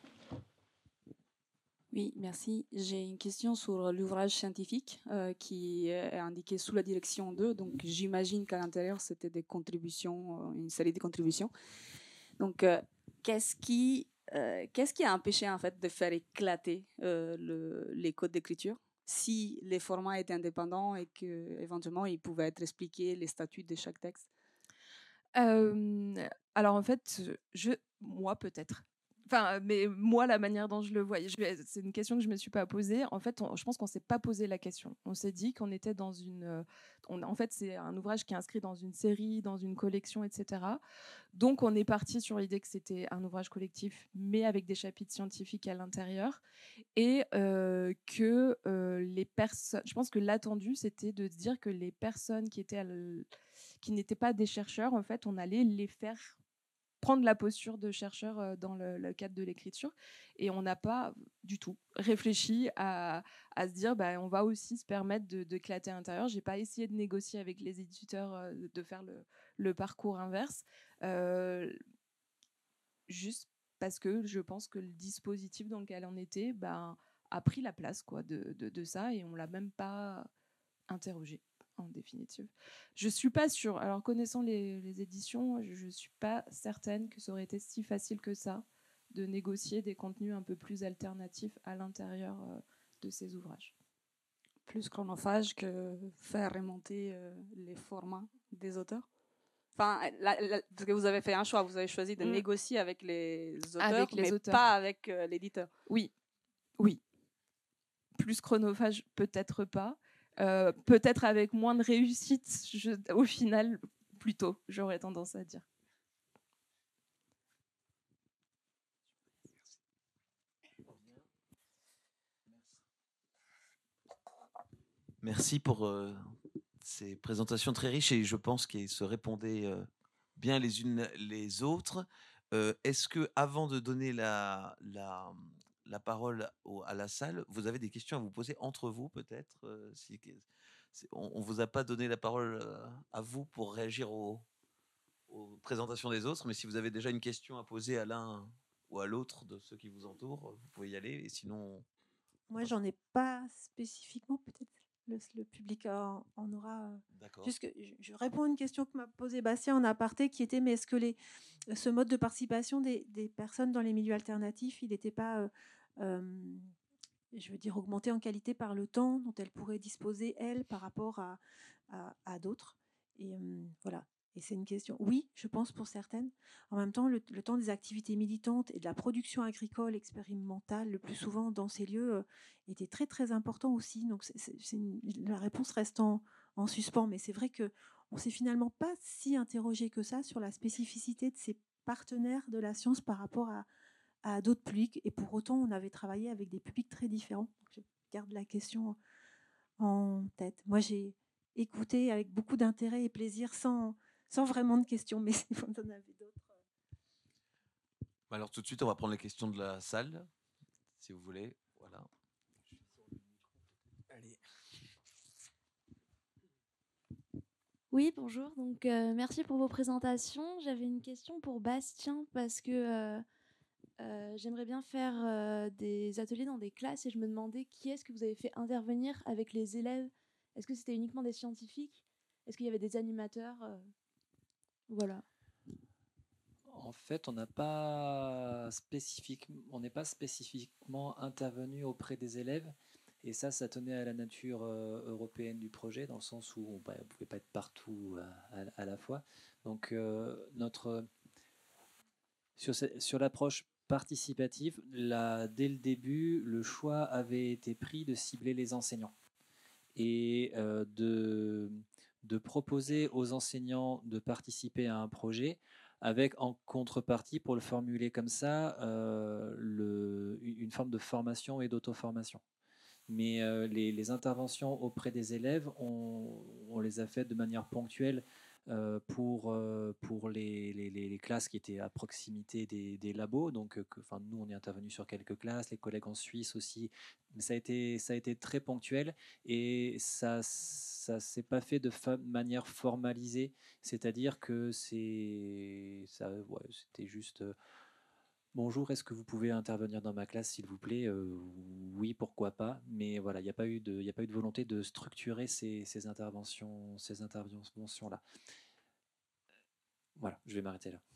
Oui, merci. J'ai une question sur l'ouvrage scientifique euh, qui est indiqué sous la direction deux. Donc, j'imagine qu'à l'intérieur, c'était des contributions, euh, une série de contributions. Donc, euh, qu'est-ce qui, euh, qu'est-ce qui a empêché en fait de faire éclater euh, le, les codes d'écriture si les formats étaient indépendants et qu'éventuellement, ils pouvaient être expliqués, les statuts de chaque texte? Euh, alors en fait, je, moi peut-être. Enfin, mais moi, la manière dont je le voyais, je vais- c'est une question que je me suis pas posée. En fait, on- je pense qu'on s'est pas posé la question. On s'est dit qu'on était dans une. euh, on- en fait, c'est un ouvrage qui est inscrit dans une série, dans une collection, et cetera. Donc, on est parti sur l'idée que c'était un ouvrage collectif, mais avec des chapitres scientifiques à l'intérieur, et euh, que euh, les personnes. Je pense que l'attendu, c'était de se dire que les personnes qui étaient à l- qui n'étaient pas des chercheurs, en fait, on allait les faire prendre la posture de chercheur euh, dans le, le cadre de l'écriture. Et on n'a pas du tout réfléchi à, à se dire, bah, on va aussi se permettre de, de éclater à l'intérieur. J'ai pas essayé de négocier avec les éditeurs, euh, de faire le, le parcours inverse. Euh, juste parce que je pense que le dispositif dans lequel on était ben, a pris la place quoi, de, de, de ça et on l'a même pas interrogé en définitive. Je suis pas sûre, alors connaissant les, les éditions, je, ne suis pas certaine que ça aurait été si facile que ça de négocier des contenus un peu plus alternatifs à l'intérieur euh, de ces ouvrages. Plus chronophage que faire remonter euh, les formats des auteurs? Enfin, la, la, parce que vous avez fait un choix, vous avez choisi de Mm. négocier avec les auteurs, avec les mais auteurs. pas avec euh, l'éditeur. Oui, oui. Plus chronophage, peut-être pas. Euh, peut-être avec moins de réussite, je, au final, plutôt, j'aurais tendance à dire. Merci pour euh, ces présentations très riches et je pense qu'elles se répondaient euh, bien les unes les autres. Euh, Est-ce que, avant de donner la, la, la parole au, à la salle, vous avez des questions à vous poser entre vous peut-être euh, si, on ne vous a pas donné la parole euh, à vous pour réagir aux, aux présentations des autres, mais si vous avez déjà une question à poser à l'un ou à l'autre de ceux qui vous entourent, vous pouvez y aller. Et sinon, Moi, j'en ai pas spécifiquement, peut-être le, le public en, en aura. euh, d'accord. Juste que je, je réponds à une question que m'a posée Bastien en aparté, qui était, mais est-ce que les, ce mode de participation des, des personnes dans les milieux alternatifs, il n'était pas, euh, euh, je veux dire, augmenté en qualité par le temps dont elles pourraient disposer, elles, par rapport à, à, à d'autres? Et euh, voilà. Et c'est une question, oui, je pense pour certaines. En même temps, le, le temps des activités militantes et de la production agricole expérimentale, le plus souvent dans ces lieux, euh, était très très important aussi. Donc c'est, c'est, c'est une, la réponse reste en, en suspens. Mais c'est vrai que on s'est finalement pas si interrogé que ça sur la spécificité de ces partenaires de la science par rapport à, à d'autres publics. Et pour autant, on avait travaillé avec des publics très différents. Donc, je garde la question en tête. Moi, j'ai écouté avec beaucoup d'intérêt et plaisir sans sans vraiment de questions, mais si vous en avez d'autres. Alors tout de suite, on va prendre les questions de la salle, si vous voulez. Voilà. Allez. Oui, bonjour. Donc, euh, merci pour vos présentations. J'avais une question pour Bastien parce que euh, euh, j'aimerais bien faire euh, des ateliers dans des classes et je me demandais qui est-ce que vous avez fait intervenir avec les élèves. Est-ce que c'était uniquement des scientifiques? Est-ce qu'il y avait des animateurs? euh, Voilà. En fait, on n'a pas spécifique, on n'est pas spécifiquement intervenu auprès des élèves, et ça, ça tenait à la nature euh, européenne du projet, dans le sens où on bah, ne pouvait pas être partout à, à, à la fois. Donc, euh, notre sur, ce- sur l'approche participative, là, dès le début, le choix avait été pris de cibler les enseignants et euh, de, de proposer aux enseignants de participer à un projet avec en contrepartie, pour le formuler comme ça, euh, le, une forme de formation et d'auto-formation. Mais euh, les, les interventions auprès des élèves, on, on les a faites de manière ponctuelle euh, pour, euh, pour les, les, les- les classes qui étaient à proximité des, des labos. Donc, euh, que, enfin, nous, on est intervenu sur quelques classes, les collègues en Suisse aussi. Mais ça a été, ça a été très ponctuel et ça ça s'est pas fait de fa- manière formalisée. C'est-à-dire que c'est, ça, ouais, c'était juste. euh, Bonjour, est-ce que vous pouvez intervenir dans ma classe, s'il vous plaît? Euh, Oui, pourquoi pas. Mais voilà, il n'y a pas eu de, il y a pas eu de volonté de structurer ces, ces interventions, ces interventions-là. Voilà, je vais m'arrêter là.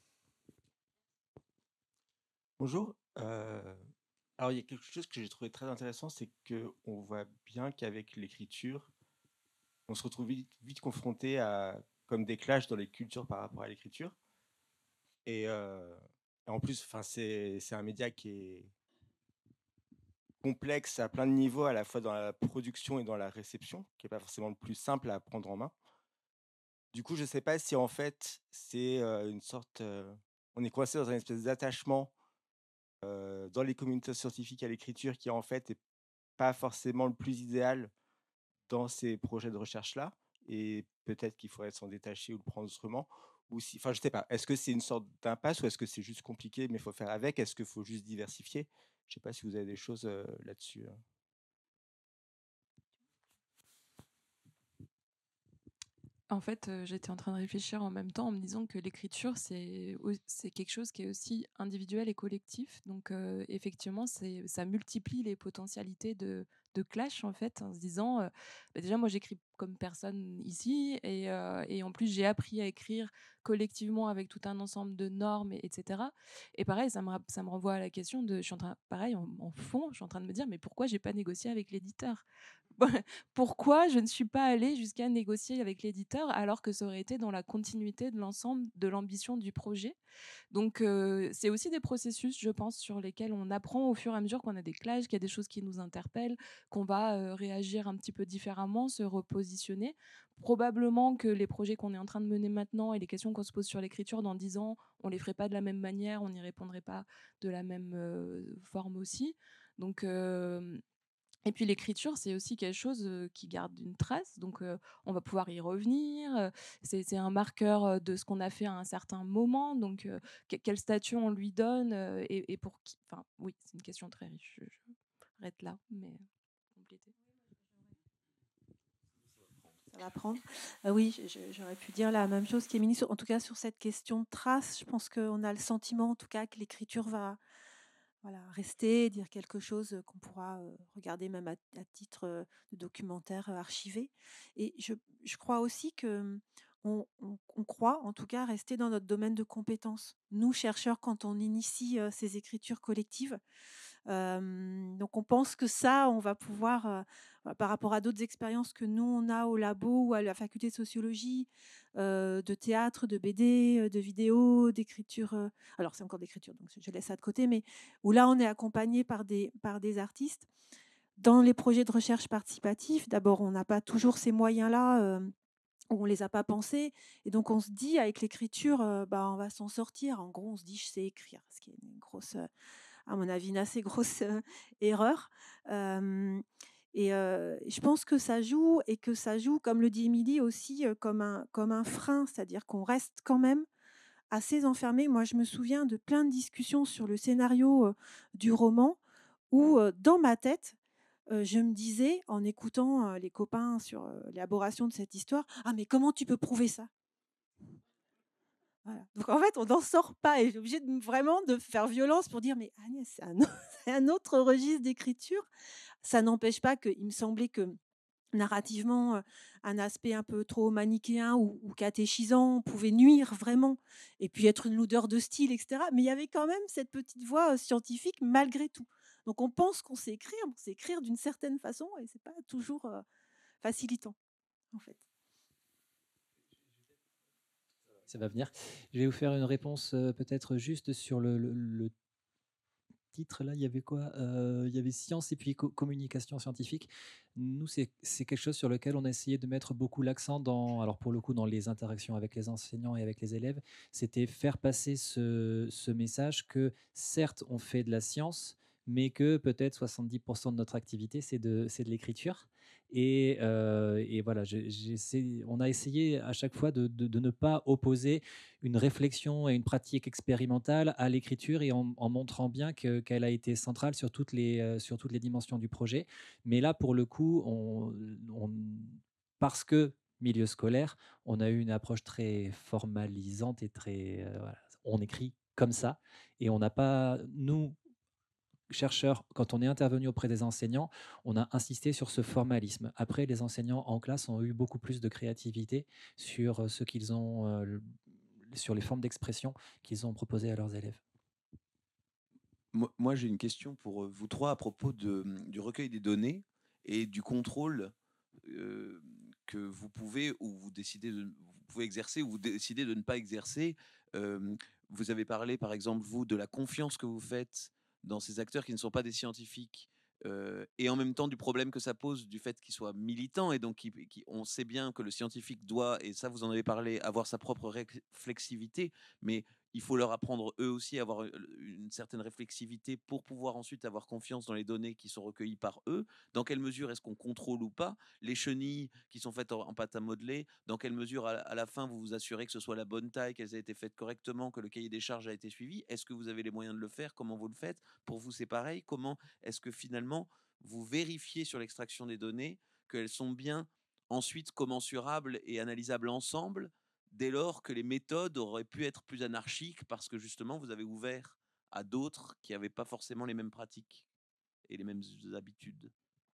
Bonjour. Euh, alors, il y a quelque chose que j'ai trouvé très intéressant, c'est qu'on voit bien qu'avec l'écriture, on se retrouve vite, vite confronté à comme des clashs dans les cultures par rapport à l'écriture. Et, euh, et en plus, enfin, c'est c'est un média qui est complexe à plein de niveaux, à la fois dans la production et dans la réception, qui n'est pas forcément le plus simple à prendre en main. Du coup, je ne sais pas si en fait, c'est euh, une sorte. euh, on est coincé dans un espèce d'attachement euh, dans les communautés scientifiques à l'écriture qui en fait est pas forcément le plus idéal dans ces projets de recherche-là, et peut-être qu'il faudrait s'en détacher ou le prendre autrement, ou si, enfin, je sais pas, est-ce que c'est une sorte d'impasse ou est-ce que c'est juste compliqué, mais il faut faire avec, est-ce qu'il faut juste diversifier? Je sais pas si vous avez des choses euh, là-dessus. euh. En fait, euh, j'étais en train de réfléchir en même temps en me disant que l'écriture, c'est au- c'est quelque chose qui est aussi individuel et collectif. Donc, euh, effectivement, c'est, ça multiplie les potentialités de, de clash, en fait, en se disant, euh, bah, déjà, moi, j'écris comme personne ici, et, euh, et en plus, j'ai appris à écrire collectivement avec tout un ensemble de normes, et- etc. Et pareil, ça me, rap- ça me renvoie à la question de, je suis en train, pareil, en, en fond, je suis en train de me dire, mais pourquoi j'ai pas négocié avec l'éditeur? Pourquoi je ne suis pas allée jusqu'à négocier avec l'éditeur alors que ça aurait été dans la continuité de l'ensemble de l'ambition du projet. Donc, euh, c'est aussi des processus, je pense, sur lesquels on apprend au fur et à mesure qu'on a des clashs, qu'il y a des choses qui nous interpellent, qu'on va euh, réagir un petit peu différemment, se repositionner. Probablement que les projets qu'on est en train de mener maintenant et les questions qu'on se pose sur l'écriture dans dix ans, on les ferait pas de la même manière, on n'y répondrait pas de la même euh, forme aussi. Donc, euh, et puis l'écriture, c'est aussi quelque chose euh, qui garde une trace, donc euh, on va pouvoir y revenir. euh, C'est c'est un marqueur euh, de ce qu'on a fait à un certain moment, donc euh, que- quel statut on lui donne euh, et, et pour qui. Enfin, oui, c'est une question très riche. Je, je arrête là, mais euh, compléter. Ça va prendre. Euh, oui, je- je- j'aurais pu dire la même chose qu'Émilie, sur- en tout cas sur cette question de trace. Je pense qu'on a le sentiment, en tout cas, que l'écriture va voilà, rester, dire quelque chose euh, qu'on pourra euh, regarder même à, à titre euh, de documentaire euh, archivé. Et je, je crois aussi que hum, on, on- on croit, en tout cas, rester dans notre domaine de compétences. Nous, chercheurs, quand on initie euh, ces écritures collectives, euh, donc on pense que ça, on va pouvoir, euh, euh, par rapport à d'autres expériences que nous, on a au labo ou à la faculté de sociologie, euh, de théâtre, de B D, euh, de vidéo, d'écriture. euh, alors c'est encore d'écriture, donc je laisse ça de côté, mais où là, on est accompagné par des, par des artistes. Dans les projets de recherche participatif, d'abord, on n'a pas toujours ces moyens-là. euh, où on les a pas pensés, et donc on se dit avec l'écriture, euh, bah, on va s'en sortir. En gros, on se dit, je sais écrire, ce qui est une grosse, euh, à mon avis, une assez grosse euh, erreur. Euh, et euh, je pense que ça joue, et que ça joue, comme le dit Émilie aussi, euh, comme un, comme un frein, c'est-à-dire qu'on reste quand même assez enfermé. Moi, je me souviens de plein de discussions sur le scénario euh, du roman, où euh, dans ma tête, euh, je me disais, en écoutant euh, les copains sur euh, l'élaboration de cette histoire, ah mais comment tu peux prouver ça? Voilà. Donc en fait, on n'en sort pas, et j'ai obligé de, vraiment de faire violence pour dire, mais Agnès, c'est un, c'est un autre registre d'écriture. Ça n'empêche pas qu'il me semblait que narrativement, euh, un aspect un peu trop manichéen ou, ou catéchisant pouvait nuire vraiment, et puis être une lourdeur de style, et cetera. Mais il y avait quand même cette petite voix euh, scientifique malgré tout. Donc on pense qu'on sait écrire, on sait écrire d'une certaine façon, et c'est pas toujours euh, facilitant, en fait. Ça va venir. Je vais vous faire une réponse euh, peut-être juste sur le, le- le titre. Là, il y avait quoi? Euh, Il y avait science et puis co- communication scientifique. Nous, c'est c'est quelque chose sur lequel on a essayé de mettre beaucoup l'accent dans, alors pour le coup, dans les interactions avec les enseignants et avec les élèves. C'était faire passer ce, ce message que certes, on fait de la science, mais que peut-être soixante-dix pour cent de notre activité, c'est de, c'est de l'écriture. Et, euh, et voilà, j'ai, j'ai essayé- on a essayé à chaque fois de, de- de ne pas opposer une réflexion et une pratique expérimentale à l'écriture, et en, en montrant bien que, qu'elle a été centrale sur toutes, les, euh, sur toutes les dimensions du projet. Mais là, pour le coup, on, on- parce que milieu scolaire, on a eu une approche très formalisante et très... euh, voilà, on écrit comme ça, et on n'a pas, nous, chercheurs, quand on est intervenu auprès des enseignants, on a insisté sur ce formalisme. Après, les enseignants en classe ont eu beaucoup plus de créativité sur euh, ce qu'ils ont, euh, le- sur les formes d'expression qu'ils ont proposées à leurs élèves. Moi, moi, j'ai une question pour euh, vous trois à propos de, hum, du recueil des données et du contrôle euh, que vous pouvez ou vous décidez de, vous pouvez exercer ou vous décidez de ne pas exercer. Euh, vous avez parlé, par exemple, vous, de la confiance que vous faites dans ces acteurs qui ne sont pas des scientifiques. Euh, et en même temps du problème que ça pose du fait qu'ils soient militants, et donc qui, qui- on sait bien que le scientifique doit, et ça vous en avez parlé, avoir sa propre réflexivité, mais il faut leur apprendre eux aussi à avoir une certaine réflexivité pour pouvoir ensuite avoir confiance dans les données qui sont recueillies par eux. Dans quelle mesure est-ce qu'on contrôle ou pas les chenilles qui sont faites en, en pâte à modeler? Dans quelle mesure à, à la fin vous vous assurez que ce soit la bonne taille, qu'elles aient été faites correctement, que le cahier des charges a été suivi? Est-ce que vous avez les moyens de le faire? Comment vous le faites? Pour vous, c'est pareil. Comment est-ce que finalement vous vérifiez sur l'extraction des données qu'elles sont bien ensuite commensurables et analysables ensemble, dès lors que les méthodes auraient pu être plus anarchiques parce que justement vous avez ouvert à d'autres qui n'avaient pas forcément les mêmes pratiques et les mêmes habitudes?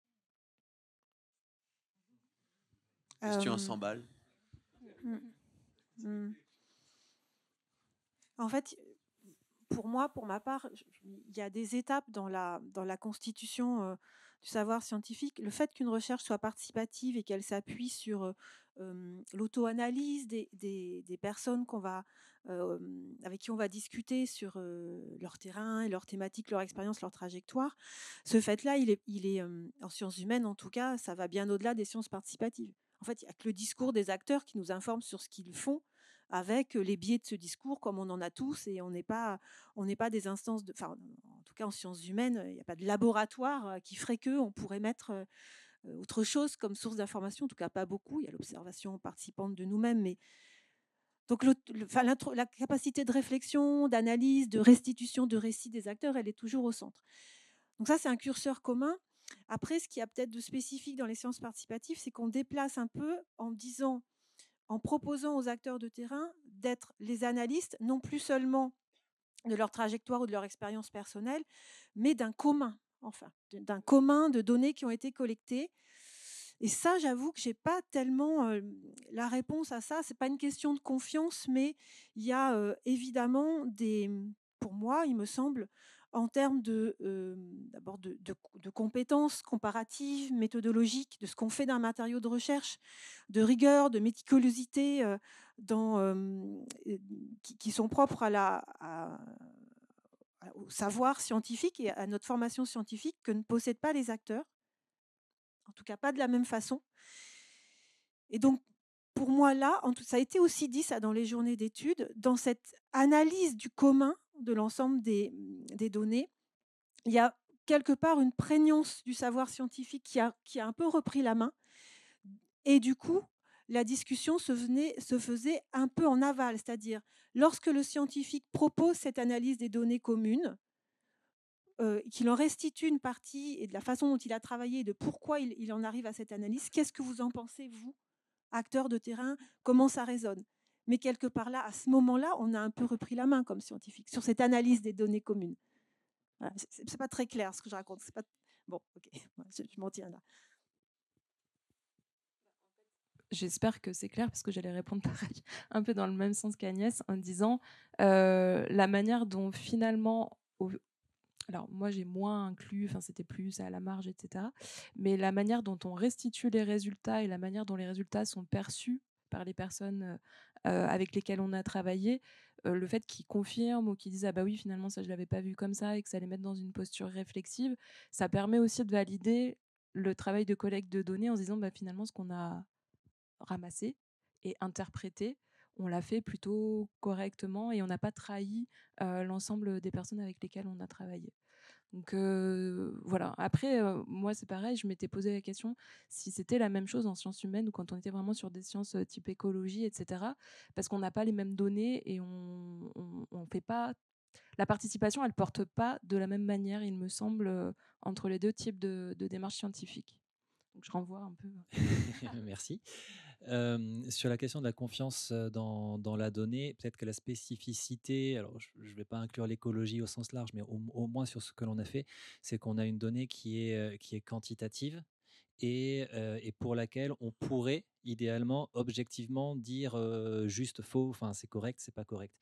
Question à Euh, cent balles. mm, mm. En fait, pour moi, pour ma part, je- il y a des étapes dans la, dans la constitution euh, du savoir scientifique. Le fait qu'une recherche soit participative et qu'elle s'appuie sur euh, euh, l'auto-analyse des, des, des personnes qu'on va, euh, avec qui on va discuter sur euh, leur terrain, leur thématique, leur expérience, leur trajectoire, ce fait-là, il est, il est euh, en sciences humaines, en tout cas, ça va bien au-delà des sciences participatives. En fait, il n'y a que le discours des acteurs qui nous informe sur ce qu'ils font, avec les biais de ce discours, comme on en a tous, et on n'est pas, on n'est pas des instances, de, enfin, en tout cas en sciences humaines, il n'y a pas de laboratoire qui ferait que on pourrait mettre euh, autre chose comme source d'information, en tout cas pas beaucoup. Il y a l'observation participante de nous-mêmes, mais donc le, le, enfin, la capacité de réflexion, d'analyse, de restitution de récits des acteurs, elle est toujours au centre. Donc ça, c'est un curseur commun. Après, ce qu'il y a peut-être de spécifique dans les sciences participatives, c'est qu'on déplace un peu en disant, en proposant aux acteurs de terrain d'être les analystes, non plus seulement de leur trajectoire ou de leur expérience personnelle, mais d'un commun, enfin, d'un commun de données qui ont été collectées. Et ça, j'avoue que je n'ai pas tellement euh, la réponse à ça. Ce n'est pas une question de confiance, mais il y a euh, évidemment des, pour moi, il me semble, en termes de, euh, d'abord de, de, de compétences comparatives, méthodologiques, de ce qu'on fait d'un matériau de recherche, de rigueur, de méticulosité, euh, dans, euh, qui, qui sont propres à la, à, au savoir scientifique et à notre formation scientifique que ne possèdent pas les acteurs, en tout cas pas de la même façon. Et donc, pour moi, là, en tout, ça a été aussi dit ça dans les journées d'études, dans cette analyse du commun de l'ensemble des, des données, il y a quelque part une prégnance du savoir scientifique qui a, qui a un peu repris la main. Et du coup, la discussion se, venait, se faisait un peu en aval, c'est-à-dire lorsque le scientifique propose cette analyse des données communes, euh, qu'il en restitue une partie et de la façon dont il a travaillé, de pourquoi il, il en arrive à cette analyse, qu'est-ce que vous en pensez, vous, acteurs de terrain, comment ça résonne? Mais quelque part là, à ce moment-là, on a un peu repris la main comme scientifique sur cette analyse des données communes. Voilà, c'est, c'est pas très clair ce que je raconte. C'est pas... Bon, ok, je, je m'en tiens là. J'espère que c'est clair parce que j'allais répondre pareil, un peu dans le même sens qu'Agnès, en disant euh, la manière dont finalement, au... alors moi j'ai moins inclus, enfin c'était plus à la marge, et cetera. Mais la manière dont on restitue les résultats et la manière dont les résultats sont perçus par les personnes euh, avec lesquelles on a travaillé, euh, le fait qu'ils confirment ou qu'ils disent ah bah oui finalement ça je l'avais pas vu comme ça et que ça les mette dans une posture réflexive, ça permet aussi de valider le travail de collecte de données en se disant bah finalement ce qu'on a ramassé et interprété, on l'a fait plutôt correctement et on n'a pas trahi euh, l'ensemble des personnes avec lesquelles on a travaillé. Donc euh, voilà. Après, euh, moi, c'est pareil, je m'étais posé la question si c'était la même chose en sciences humaines ou quand on était vraiment sur des sciences euh, type écologie, et cetera. Parce qu'on n'a pas les mêmes données et on ne fait pas. La participation, elle ne porte pas de la même manière, il me semble, euh, entre les deux types de, de démarches scientifiques. Donc je renvoie un peu. Merci. Euh, sur la question de la confiance euh, dans, dans la donnée, peut-être que la spécificité, alors je ne vais pas inclure l'écologie au sens large, mais au, au moins sur ce que l'on a fait, c'est qu'on a une donnée qui est, euh, qui est quantitative et, euh, et pour laquelle on pourrait idéalement, objectivement, dire euh, juste, faux, enfin c'est correct, c'est pas correct.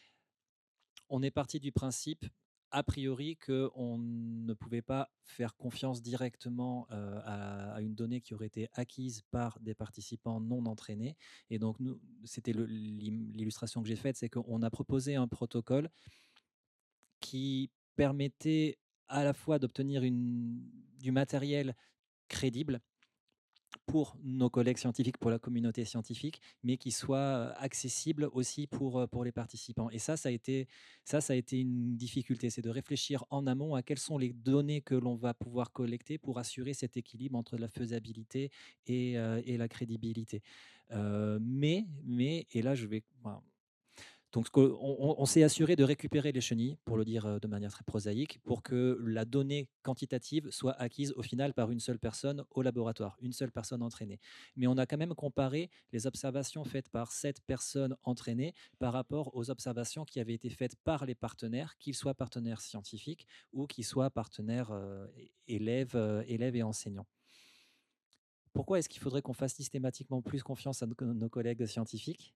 On est parti du principe, a priori, qu'on ne pouvait pas faire confiance directement euh, à, à une donnée qui aurait été acquise par des participants non entraînés. Et donc, nous, c'était le- l'im- l'illustration que j'ai faite, c'est qu'on a proposé un protocole qui permettait à la fois d'obtenir une- du matériel crédible pour nos collègues scientifiques, pour la communauté scientifique, mais qui soit euh, accessible aussi pour, euh, pour les participants. Et ça, ça a été, ça, ça a été une difficulté, c'est de réfléchir en amont à quelles sont les données que l'on va pouvoir collecter pour assurer cet équilibre entre la faisabilité et, euh, et la crédibilité. Euh, mais, mais, et là, je vais... Enfin, donc, on, on, on s'est assuré de récupérer les chenilles, pour le dire euh, de manière très prosaïque, pour que la donnée quantitative soit acquise au final par une seule personne au laboratoire, une seule personne entraînée. Mais on a quand même comparé les observations faites par cette personne entraînée par rapport aux observations qui avaient été faites par les partenaires, qu'ils soient partenaires scientifiques ou qu'ils soient partenaires euh, élèves, euh, élèves et enseignants. Pourquoi est-ce qu'il faudrait qu'on fasse systématiquement plus confiance à nos, nos collègues scientifiques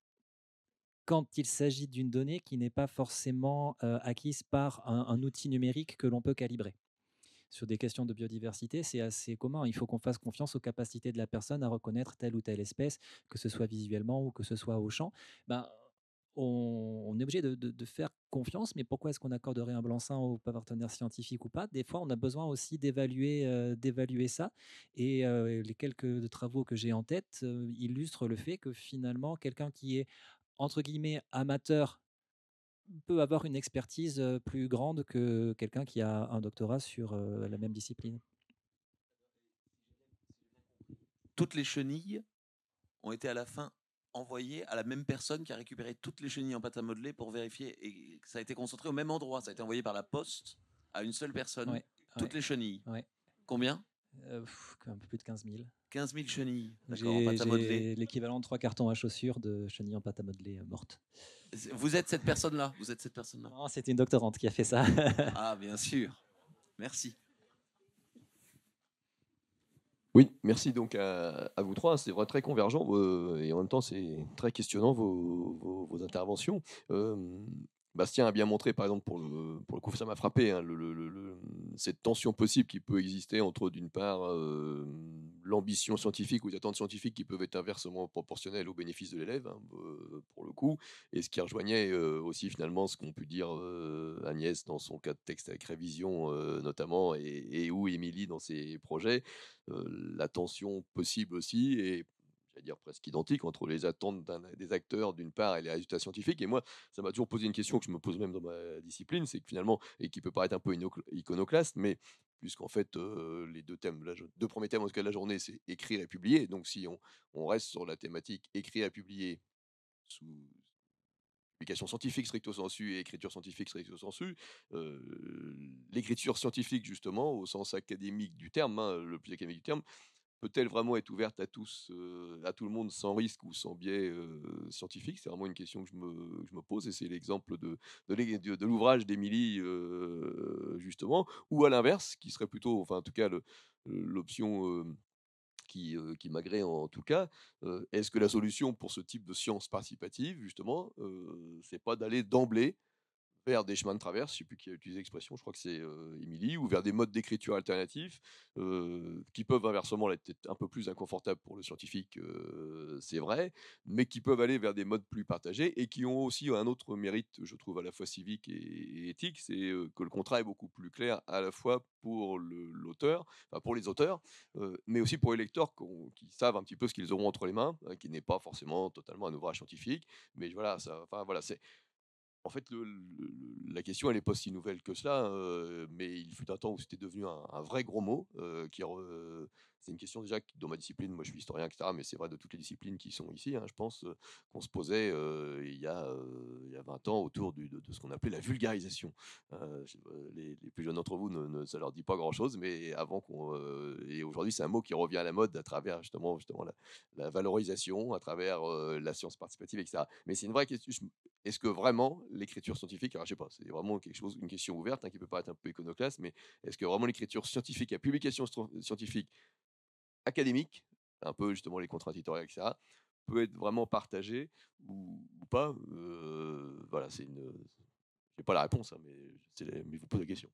quand il s'agit d'une donnée qui n'est pas forcément euh, acquise par un, un outil numérique que l'on peut calibrer? Sur des questions de biodiversité, c'est assez commun. Il faut qu'on fasse confiance aux capacités de la personne à reconnaître telle ou telle espèce, que ce soit visuellement ou que ce soit au champ. Ben, on, on est obligé de, de- de faire confiance, mais pourquoi est-ce qu'on accorderait un blanc-seing aux partenaires scientifiques ou pas? Des fois, on a besoin aussi d'évaluer euh, d'évaluer ça. Et euh, les quelques travaux que j'ai en tête euh, illustrent le fait que finalement, quelqu'un qui est entre guillemets amateur peut avoir une expertise euh, plus grande que quelqu'un qui a un doctorat sur euh, la même discipline. Toutes les chenilles ont été à la fin envoyées à la même personne qui a récupéré toutes les chenilles en pâte à modeler pour vérifier. Et ça a été concentré au même endroit. Ça a été envoyé par la poste à une seule personne. Ouais, toutes ouais, les chenilles. ouais. Combien Euh, pff, un peu plus de quinze mille. quinze mille chenilles. D'accord, en J'ai pâte à modeler. j'ai l'équivalent de trois cartons à chaussures de chenilles en pâte à modeler euh, mortes. Vous êtes cette personne-là. Vous êtes cette personne-là. Non, c'était une doctorante qui a fait ça. Ah, bien sûr. Merci. Oui, merci donc à, à vous trois. C'est vrai très convergent euh, et en même temps c'est très questionnant vos, vos- vos interventions. Euh, Bastien a bien montré, par exemple, pour le, pour le coup, ça m'a frappé, hein, le- le- le- le- cette tension possible qui peut exister entre, d'une part, euh, l'ambition scientifique ou les attentes scientifiques qui peuvent être inversement proportionnelles aux bénéfices de l'élève, hein, euh, pour le coup, et ce qui rejoignait euh, aussi finalement ce qu'ont pu dire euh, Agnès dans son cas de texte avec révision euh, notamment, et, et ou Émilie dans ses projets, euh, la tension possible aussi, et j'allais dire presque identique entre les attentes d'un- des acteurs d'une part et les résultats scientifiques. Et moi, ça m'a toujours posé une question que je me pose même dans ma discipline, c'est que finalement, et qui peut paraître un peu ino- iconoclaste, mais puisqu'en fait, euh, les deux thèmes, la, jo- deux premiers thèmes en tout cas de la journée, c'est écrire et publier. Donc si on, on reste sur la thématique écrire et publier sous publication scientifique stricto sensu et écriture scientifique stricto sensu, euh, l'écriture scientifique justement, au sens académique du terme, hein, le plus académique du terme, peut-elle vraiment être ouverte à tous, euh, à tout le monde sans risque ou sans biais euh, scientifique? C'est vraiment une question que je me, que je me pose et c'est l'exemple de, de, l'é- de- de l'ouvrage d'Émilie euh, justement, ou à l'inverse, qui serait plutôt, enfin en tout cas le- l'option euh, qui, euh, qui m'agrée en tout cas. Euh, est-ce que la solution pour ce type de science participative, justement, euh, c'est pas d'aller d'emblée vers des chemins de traverse, je ne sais plus qui a utilisé l'expression, je crois que c'est euh, Émilie, ou vers des modes d'écriture alternatifs euh, qui peuvent inversement être peut-être un peu plus inconfortables pour le scientifique, euh, c'est vrai, mais qui peuvent aller vers des modes plus partagés et qui ont aussi un autre mérite, je trouve, à la fois civique et, et éthique, c'est euh, que le contrat est beaucoup plus clair à la fois pour le- l'auteur, enfin pour les auteurs, euh, mais aussi pour les lecteurs qu'on- qui savent un petit peu ce qu'ils auront entre les mains, hein, qui n'est pas forcément totalement un ouvrage scientifique, mais voilà, ça, enfin voilà, c'est En fait, le, le, la question, elle n'est pas si nouvelle que cela, euh, mais il fut un temps où c'était devenu un, un vrai gros mot. Euh, qui, euh, c'est une question déjà qui, dans ma discipline, moi je suis historien, et cetera, mais c'est vrai de toutes les disciplines qui sont ici, hein, je pense, euh, qu'on se posait euh, il, y a, euh, il y a vingt ans autour du, de, de ce qu'on appelait la vulgarisation. Euh, les, les plus jeunes d'entre vous, ne, ne, ça leur dit pas grand-chose, mais avant qu'on... Euh, et aujourd'hui, c'est un mot qui revient à la mode à travers justement, justement la, la valorisation, à travers euh, la science participative, et cetera. Mais c'est une vraie question. Est-ce que vraiment l'écriture scientifique, alors je sais pas, c'est vraiment quelque chose, une question ouverte hein, qui peut paraître un peu iconoclaste, mais est-ce que vraiment l'écriture scientifique, la publication scientifique académique, un peu justement les contraintes éditoriales, et cetera, peut être vraiment partagée ou, ou pas euh, Voilà, c'est une. Je n'ai pas la réponse, hein, mais, c'est les, mais je vous pose la question.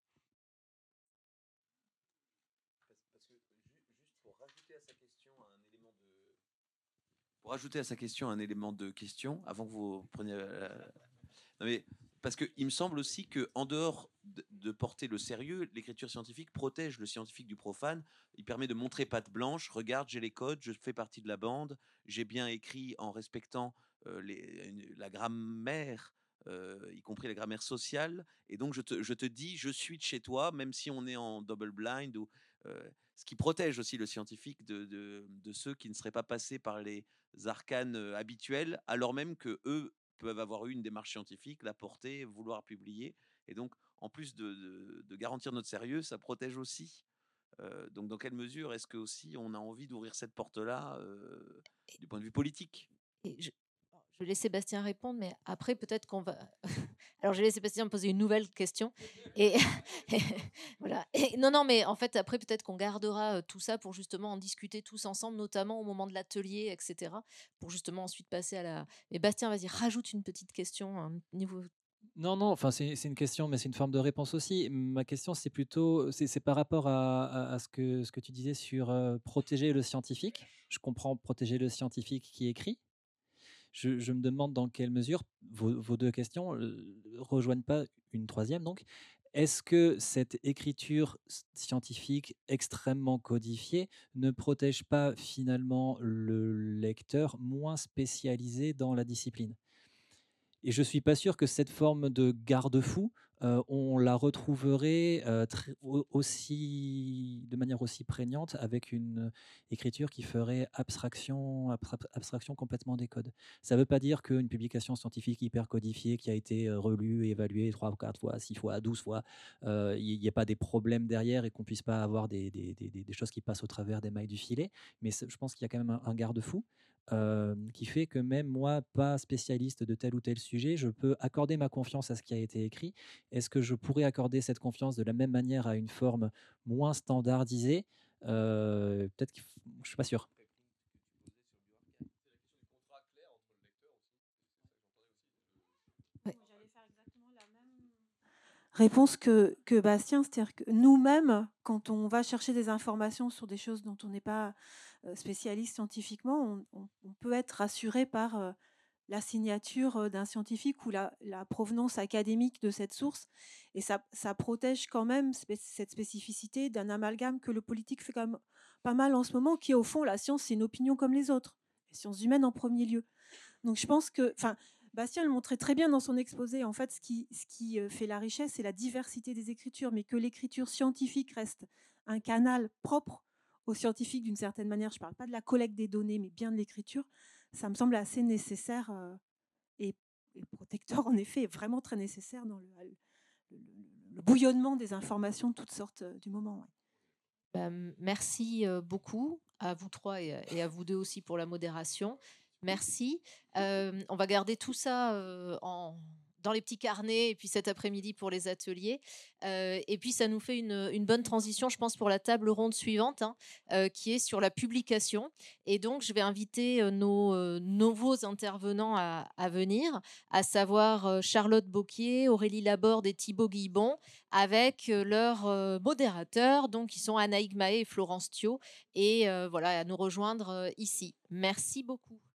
Pour rajouter à sa question un élément de question, avant que vous preniez... Euh, non mais, parce qu'il me semble aussi qu'en dehors de, de porter le sérieux, l'écriture scientifique protège le scientifique du profane. Il permet de montrer patte blanche, regarde, j'ai les codes, je fais partie de la bande, j'ai bien écrit en respectant euh, les, une, la grammaire, euh, y compris la grammaire sociale, et donc je te, je te dis, je suis de chez toi, même si on est en double blind, ou, euh, ce qui protège aussi le scientifique de, de, de ceux qui ne seraient pas passés par les arcanes habituels, alors même que eux peuvent avoir eu une démarche scientifique, la porter, vouloir publier. Et donc, en plus de, de, de garantir notre sérieux, ça protège aussi. Euh, donc, dans quelle mesure est-ce que aussi on a envie d'ouvrir cette porte-là euh, du point de vue politique? Et je, je vais laisser Sébastien répondre, mais après, peut-être qu'on va... Alors, je vais laisser Sébastien me poser une nouvelle question. Et, et voilà. Et, non, non, mais en fait, après, peut-être qu'on gardera tout ça pour justement en discuter tous ensemble, notamment au moment de l'atelier, et cetera, pour justement ensuite passer à la... Mais Bastien, vas-y, rajoute une petite question, un niveau... Non, non, enfin, c'est, c'est une question, mais c'est une forme de réponse aussi. Ma question, c'est plutôt, c'est, c'est par rapport à, à, à ce, que, ce que tu disais sur euh, protéger le scientifique. Je comprends protéger le scientifique qui écrit. Je, je me demande dans quelle mesure vos, vos deux questions ne rejoignent pas une troisième. Donc, est-ce que cette écriture scientifique extrêmement codifiée ne protège pas finalement le lecteur moins spécialisé dans la discipline ? Et je ne suis pas sûr que cette forme de garde-fou, euh, on la retrouverait euh, très, aussi, de manière aussi prégnante avec une écriture qui ferait abstraction, abstraction complètement des codes. Ça ne veut pas dire qu'une publication scientifique hyper codifiée qui a été relue, évaluée trois, quatre fois, six fois, douze fois, il euh, n'y a pas des problèmes derrière et qu'on ne puisse pas avoir des, des, des, des choses qui passent au travers des mailles du filet. Mais je pense qu'il y a quand même un, un garde-fou. Euh, qui fait que même moi, pas spécialiste de tel ou tel sujet, je peux accorder ma confiance à ce qui a été écrit. Est-ce que je pourrais accorder cette confiance de la même manière à une forme moins standardisée ? euh, Peut-être que je ne suis pas sûr. Réponse que, que Bastien, c'est-à-dire que nous-mêmes, quand on va chercher des informations sur des choses dont on n'est pas spécialiste scientifiquement, on, on, on peut être rassuré par euh, la signature d'un scientifique ou la, la provenance académique de cette source. Et ça, ça protège quand même spé- cette spécificité d'un amalgame que le politique fait quand même pas mal en ce moment, qui au fond, la science, c'est une opinion comme les autres, les sciences humaines en premier lieu. Donc je pense que... enfin. Bastien le montrait très bien dans son exposé. En fait, ce qui, ce qui fait la richesse, c'est la diversité des écritures, mais que l'écriture scientifique reste un canal propre aux scientifiques d'une certaine manière. Je ne parle pas de la collecte des données, mais bien de l'écriture. Ça me semble assez nécessaire euh, et, et protecteur, en effet, est vraiment très nécessaire dans le, le, le, le bouillonnement des informations de toutes sortes euh, du moment. Ouais. Ben, merci beaucoup à vous trois et, et à vous deux aussi pour la modération. Merci. Euh, on va garder tout ça euh, en, dans les petits carnets et puis cet après-midi pour les ateliers. Euh, et puis ça nous fait une, une bonne transition, je pense, pour la table ronde suivante, hein, euh, qui est sur la publication. Et donc, je vais inviter euh, nos euh, nouveaux intervenants à, à venir, à savoir euh, Charlotte Bocquier, Aurélie Laborde et Thibaut Guillebon, avec euh, leurs euh, modérateurs, donc qui sont Anaïg Mahé et Florence Thio, et euh, voilà, à nous rejoindre euh, ici. Merci beaucoup.